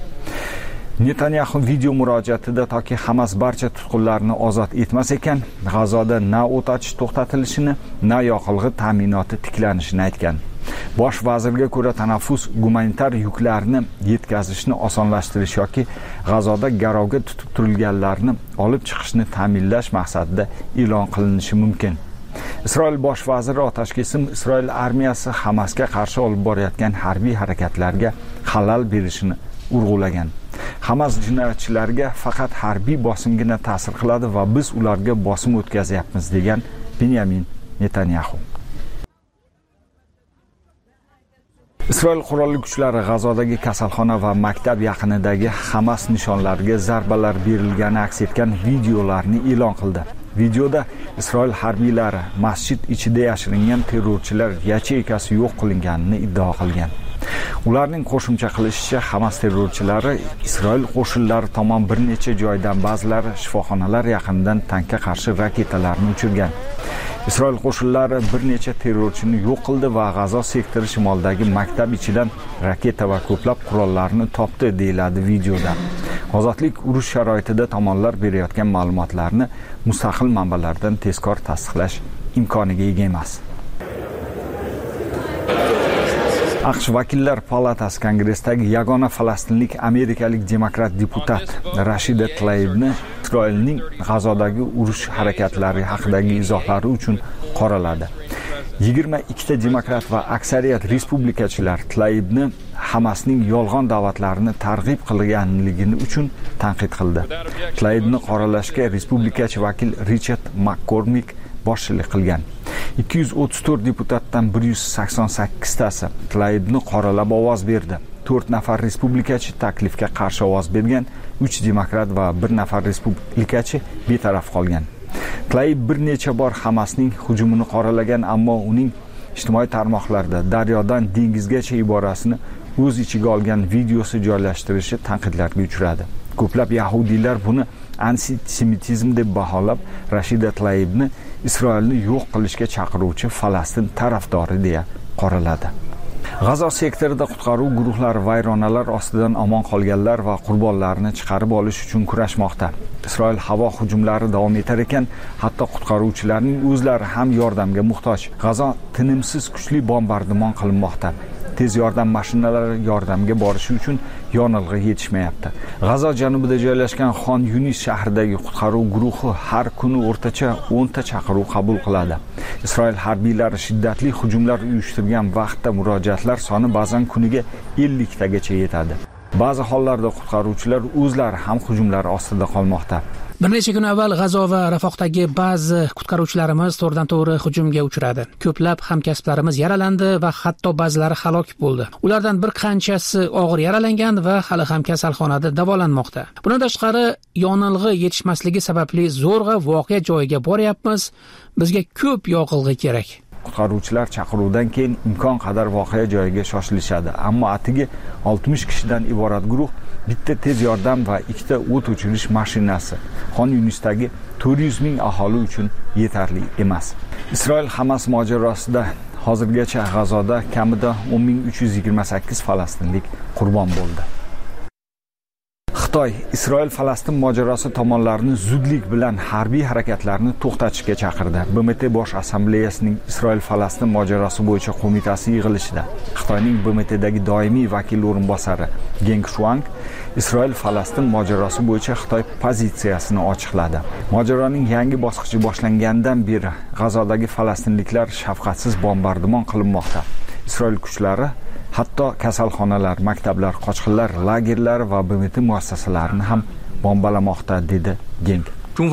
Netanyahu video murojaatida toki Hamas barcha tutqunlarni ozod etmas ekan, G'azoda na o't ochish to'xtatilishini, na yoqilg'i ta'minoti tiklanishini aytgan. Bosh vazirga ko'ra, tanaffus gumanitar yuklarni yetkazishni osonlashtirish yoki G'azoda garovga tutib turilganlarni olib chiqishni ta'minlash maqsadida e'lon qilinishi mumkin. Isroil bosh vaziri otashkesim Isroil armiyasi Hamasga qarshi olib borayotgan harbiy harakatlarga xalal berishini urg'ulagan. Hamas jinoyatchilariga faqat harbiy bosimgina ta'sir qiladi va biz ularga bosim o'tkazyapmiz, degan Benyamin Netanyahu. Isroil qurolli kuchlari G'azodagi kasalxona va maktab yaqinidagi Hamas nishonlariga zarbalar berilgani aks etgan videolarni e'lon qildi. Videoda Isroil harbiylari masjid ichida yashiringan terrorchilar yacheykasi yo'q qilinganini iddao qilgan. Ularning qo'shimcha qilishicha, Hamas terrorchilari Isroil qo'shinlari tomon bir necha joydan, ba'zilari shifoxonalar yaqinidan tankga qarshi raketalarni uchirgan. Isroil qo'shinlari bir necha terrorchini yo'q qildi va G'azo sektori shimolidagi maktab ichidan raketa va ko'plab qurollarni topdi, deyiladi videoda. Ozodlik urush sharoitida tomonlar berayotgan ma'lumotlarni mustaqil manbalardan tezkor tasdiqlash imkoniga ega emas. AQSh Vakillar palatasi Kongressdagi yagona falastinlik amerikalik demokrat deputat Rashida Tlaibni Isroilning G'azodagi urush harakatlari haqidagi izohlari uchun qoraladi. yigirma ikkita demokrat va aksariyat respublikachilar Tlaibni Hamasning yolg'on da'vatlarini targ'ib qilganligi uchun tanqid qildi. Tlaibni qoralashga respublikachi vakil Richard McCormick boshchilik qilgan. ikki yuz o'ttiz to'rt deputatdan bir yuz sakson sakkiz tasi Tlaibni qoralab ovoz berdi. to'rt nafar respublikachi taklifga qarshi ovoz bergan, uch demokrat va bir nafar respublikachi betaraf qolgan. Tlaib bir necha bor Hamasning hujumini qoralagan, ammo uning ijtimoiy tarmoqlarda daryodan dengizgacha iborasini o'z ichiga olgan videosi joylashtirishi tanqidlarga uchradi. Ko'plab yahudiylar buni antisemitizm deb baholab, Rashida Tlaibni Isroilni yo'q qilishga chaqiruvchi Falastin tarafdori deya qoraladi. G'azo sektorida qutqaruv guruhlari vayronalar ostidan omon qolganlar va qurbonlarni chiqarib olish uchun kurashmoqda. Isroil havo hujumlari davom etar ekan, hatto qutqaruvchilarning o'zlari ham yordamga muhtoj. G'azo tinimsiz kuchli bombardimon qilinmoqda. Tez yordam mashinalari yordamga borishi uchun yonilg'i yetishmayapti. G'azo janubida joylashgan Xon Yunis shahridagi qutqaruv guruhi har kuni o'rtacha o'n ta chaqiruv qabul qiladi. Isroil harbiylari shiddatli hujumlar uyushtirgan vaqtda murojaatlar soni ba'zan kuniga ellik tagacha yetadi. Ba'zi hollarda qutqaruvchilar o'zlari ham hujumlar ostida qolmoqda. Bir necha kun avval G'azo va Rafohdagi ba'zi qutqaruvchilarimiz to'g'ridan-to'g'ri hujumga uchradi. Ko'plab hamkasblarimiz yaralandi va hatto ba'zilari halok bo'ldi. Ulardan bir qanchasi og'ir yaralangan va hali ham kasalxonada davolanmoqda. Bundan tashqari, yonilg'i yetishmasligi sababli zo'rg'a voqea joyiga boryapmiz. Bizga ko'p yoqilg'i kerak. Qutqaruvchilar chaqiruvdan keyin imkon qadar voqea joyiga shoshilishadi, ammo atigi oltmish kishidan iborat guruh bitta tez yordam va ikkita o't o'chirish mashinasi Xon Yunisdagi to'rt yuz ming aholi uchun yetarli emas. Isroil Hamas mojarosida hozirgacha G'azoda kamida o'n ming uch yuz yigirma sakkiz falastinlik qurbon bo'ldi. Xitoy Isroil Falastin mojarosi tomonlarini zudlik bilan harbiy harakatlarni to'xtatishga chaqirdi. B M T Bosh Assambleyasining Isroil Falastin mojarosi bo'yicha qo'mitasi yig'ilishida Xitoyning B M Tdagi doimiy vakil o'rinbosari Geng Shuang Isroil Falastin mojarosi bo'yicha Xitoy pozitsiyasini ochiqladi. Mojaroning yangi bosqichi boshlangandan beri G'azodagi falastinliklar shafqatsiz bombardimon qilinmoqda. Isroil kuchlari hatto kasalxonalar, maktablar, qochqinlar lagerlari va B M T muassasalarini ham bombalamoqda, dedi Geng.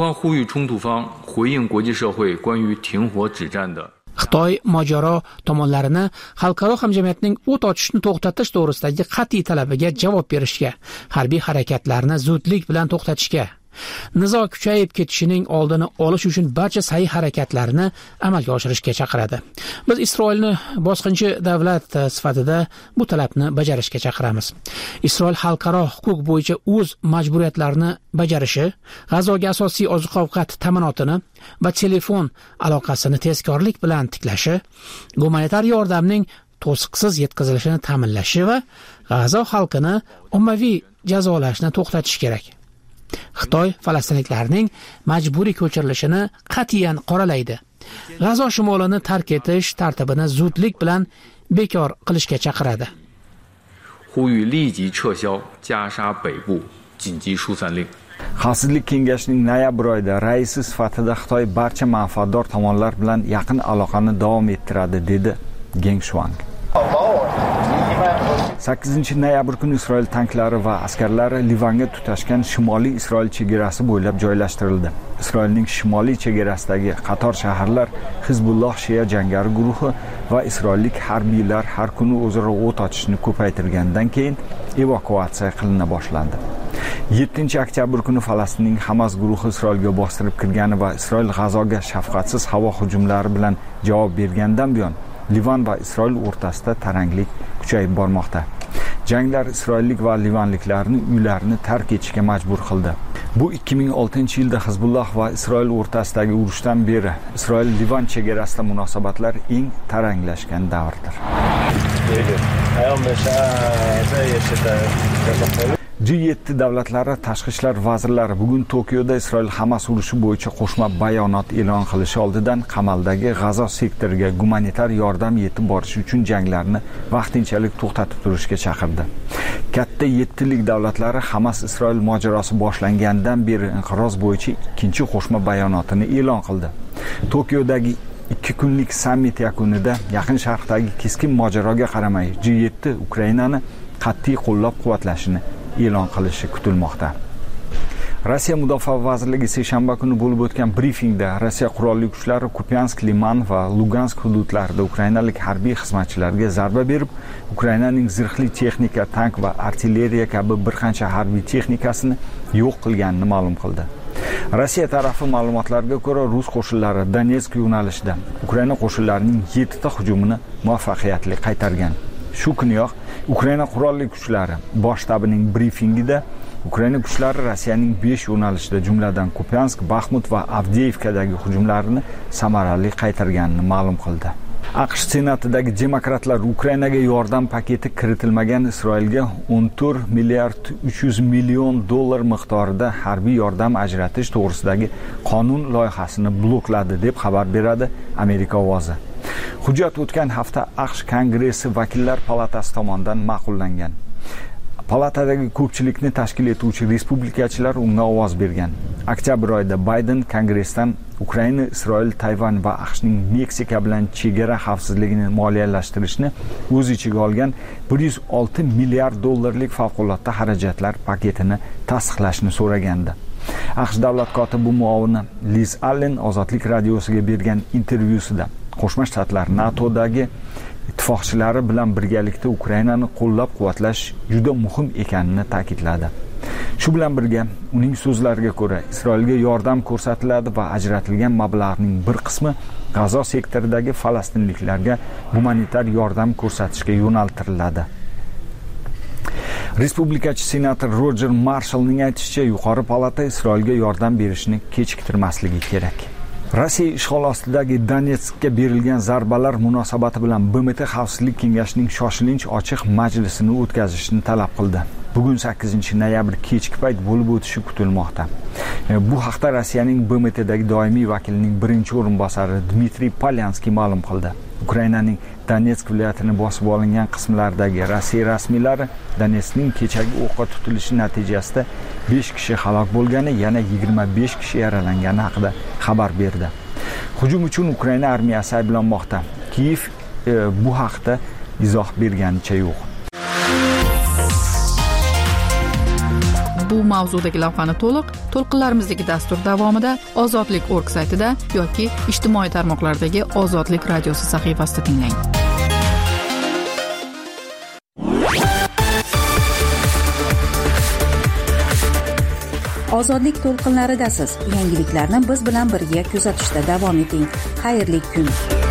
Xitoy mojaro tomonlarini xalqaro hamjamiyatning o't ochishni to'xtatish to'g'risidagi qat'iy talabiga javob berishga, harbiy harakatlarni zudlik bilan to'xtatishga, nizo kuchayib ketishining oldini olish uchun barcha sa'y harakatlarini amalga oshirishga chaqiradi. Biz Isroilni bosqinchi davlat sifatida bu talabni bajarishga chaqiramiz. Isroil xalqaro huquq bo'yicha o'z majburiyatlarini bajarishi, G'azoga asosiy oziq-ovqat ta'minotini va telefon aloqasini tezkorlik bilan tiklashi, gumanitar yordamning to'siqsiz yetkazilishini ta'minlashi va G'azo xalqini ommaviy jazolashni to'xtatish kerak. Xitoy falastinliklarning majburiy ko'chirilishini qat'iyan qoralaydi. G'azo shimolini tark etish tartibini zudlik bilan bekor qilishga chaqiradi. Xavfsizlik kengashining noyabr oyida raisi sifatida Xitoy barcha manfaatdor tomonlar bilan yaqin aloqani davom ettiradi, dedi Geng Shuang. sakkizinchi noyabr kuni Isroil tanklari va askarlari Livanga tutashgan Shimoliy Isroil chegarasi bo'ylab joylashtirildi. Isroilning shimoliy chegarasidagi qator shaharlar Hizbulloh Shia jangari guruhi va isroillik harbiylar har kuni o'zaro o't ochishni ko'paytirgandan keyin evakuatsiya qilina boshlandi. yettinchi oktyabr kuni Falastinning Hamas guruhi Isroilga bostirib kirgani va Isroil G'azoga shafqatsiz havo hujumlari bilan javob bergandan buyon Livan va Isroil o'rtasida taranglik kuchayib bormoqda. Janglar isroillik va livanliklarni uylarini tark etishga majbur qildi. Bu ikki ming oltinchi yilda Hizbulloh va Isroil o'rtasidagi urushdan beri Isroil-Livan chegarasida munosabatlar eng taranglashgan davrdir. G yetti davlatlari tashqi ishlar vazirlari bugun Tokioda Isroil Hamas urushi bo'yicha qo'shma bayonot e'lon qilishi oldidan qamaldagi G'azo sektoriga gumanitar yordam yetib borishi uchun janglarni vaqtinchalik to'xtatib turishga chaqirdi. Katta yettilik davlatlari Hamas Isroil mojarosi boshlangandan beri inqiroz bo'yicha ikkinchi qo'shma bayonotini e'lon qildi. Tokiodagi ikki kunlik sammit yakunida Yaqin Sharqdagi keskin mojaroga qaramay G yetti Ukrainani qat'iy qo'llab-quvvatlashini e'lon qilishi kutilmoqda. Rossiya Mudofaa vazirligi seshanba kuni bo'lib o'tgan brifingda Rossiya qurolli kuchlari Kupiansk, Liman va Lugansk hududlarida ukrainalik harbiy xizmatchilarga zarba berib, Ukrainaning zirhli texnika, tank va artilleriya kabi bir qancha harbiy texnikasini yo'q qilganini ma'lum qildi. Rossiya tarafi ma'lumotlarga ko'ra, rus qo'shinlari Donetsk yo'nalishida Ukraina qo'shinlarining yettita hujumini muvaffaqiyatli qaytargan. Shu kuniyoq Ukraina qurolli kuchlari bosh shtabining brifingida Ukraina kuchlari Rossiyaning besh yo'nalishida, jumladan Kupiansk, Baxmut va Avdiivkadagi hujumlarini samarali qaytarganini ma'lum qildi. AQSh senatidagi demokratlar Ukrainaga yordam paketi kiritilmagan Isroilga o'n to'rt milliard uch yuz million dollar miqdorida harbiy yordam ajratish to'g'risidagi qonun loyihasini blokladi deb xabar beradi Amerika ovozi. Hujjat o'tgan hafta AQSh Kongressi vakillar palatasi tomonidan ma'qullangan. palatadagi ko'pchilikni tashkil etuvchi respublikachilar unga ovoz bergan. Oktyabr oyida Bayden Kongressdan Ukraina, Isroil, Tayvan va AQShning Meksika bilan chegara xavfsizligini moliyalashtirishni o'z ichiga olgan bir yuz olti milliard dollarlik favqulodda xarajatlar paketini tasdiqlashni so'ragandi. AQSh davlat kotibi muovini Liz Allen Ozodlik radiosiga bergan intervyusida Qo'shma Shtatlar NATOdagi ittifoqchilari bilan birgalikda Ukrainani qo'llab-quvvatlash juda muhim ekanini ta'kidladi. Shu bilan birga uning so'zlariga ko'ra Isroilga yordam ko'rsatiladi va ajratilgan mablag'ning bir qismi G'azo sektoridagi falastinliklarga humanitar yordam ko'rsatishga yo'naltiriladi. Respublikachi senator Roger Marshallning aytishicha, yuqori palata Isroilga yordam berishni kechiktirmasligi kerak. Rossiya ishg'ol ostidagi Donetskka berilgan zarbalar munosabati bilan B M T Xavfsizlik kengashining shoshilinch ochiq majlisini o'tkazishni talab qildi. Bugun sakkizinchi noyabr kechki payt bo'lib o'tishi kutilmoqda. Bu haqda Rossiyaning B M Tdagi doimiy vakilining birinchi o'rinbosari Dmitriy Polyanskiy ma'lum qildi. Ukrainaning Donetsk viloyatini bosib olingan qismlaridagi Rossiya rasmiylari Donetskning kechagi o'qqa tutilishi natijasida besh kishi halok bo'lgani, yana yigirma besh kishi yaralangani haqida xabar berdi. Hujum uchun Ukraina armiyasi ayblanmoqda. Kiyev e, bu haqda izoh berganicha yo'q. Bu mavzudagi lavhani to'liq to'lqinlarimizdagi dastur davomida ozodlik точка org saytida yoki ijtimoiy tarmoqlardagi Ozodlik radiosi sahifasida tinglang. Ozodlik to'lqinlaridasiz. Yangiliklarni biz bilan birga kuzatishda davom eting. Xayrli kun.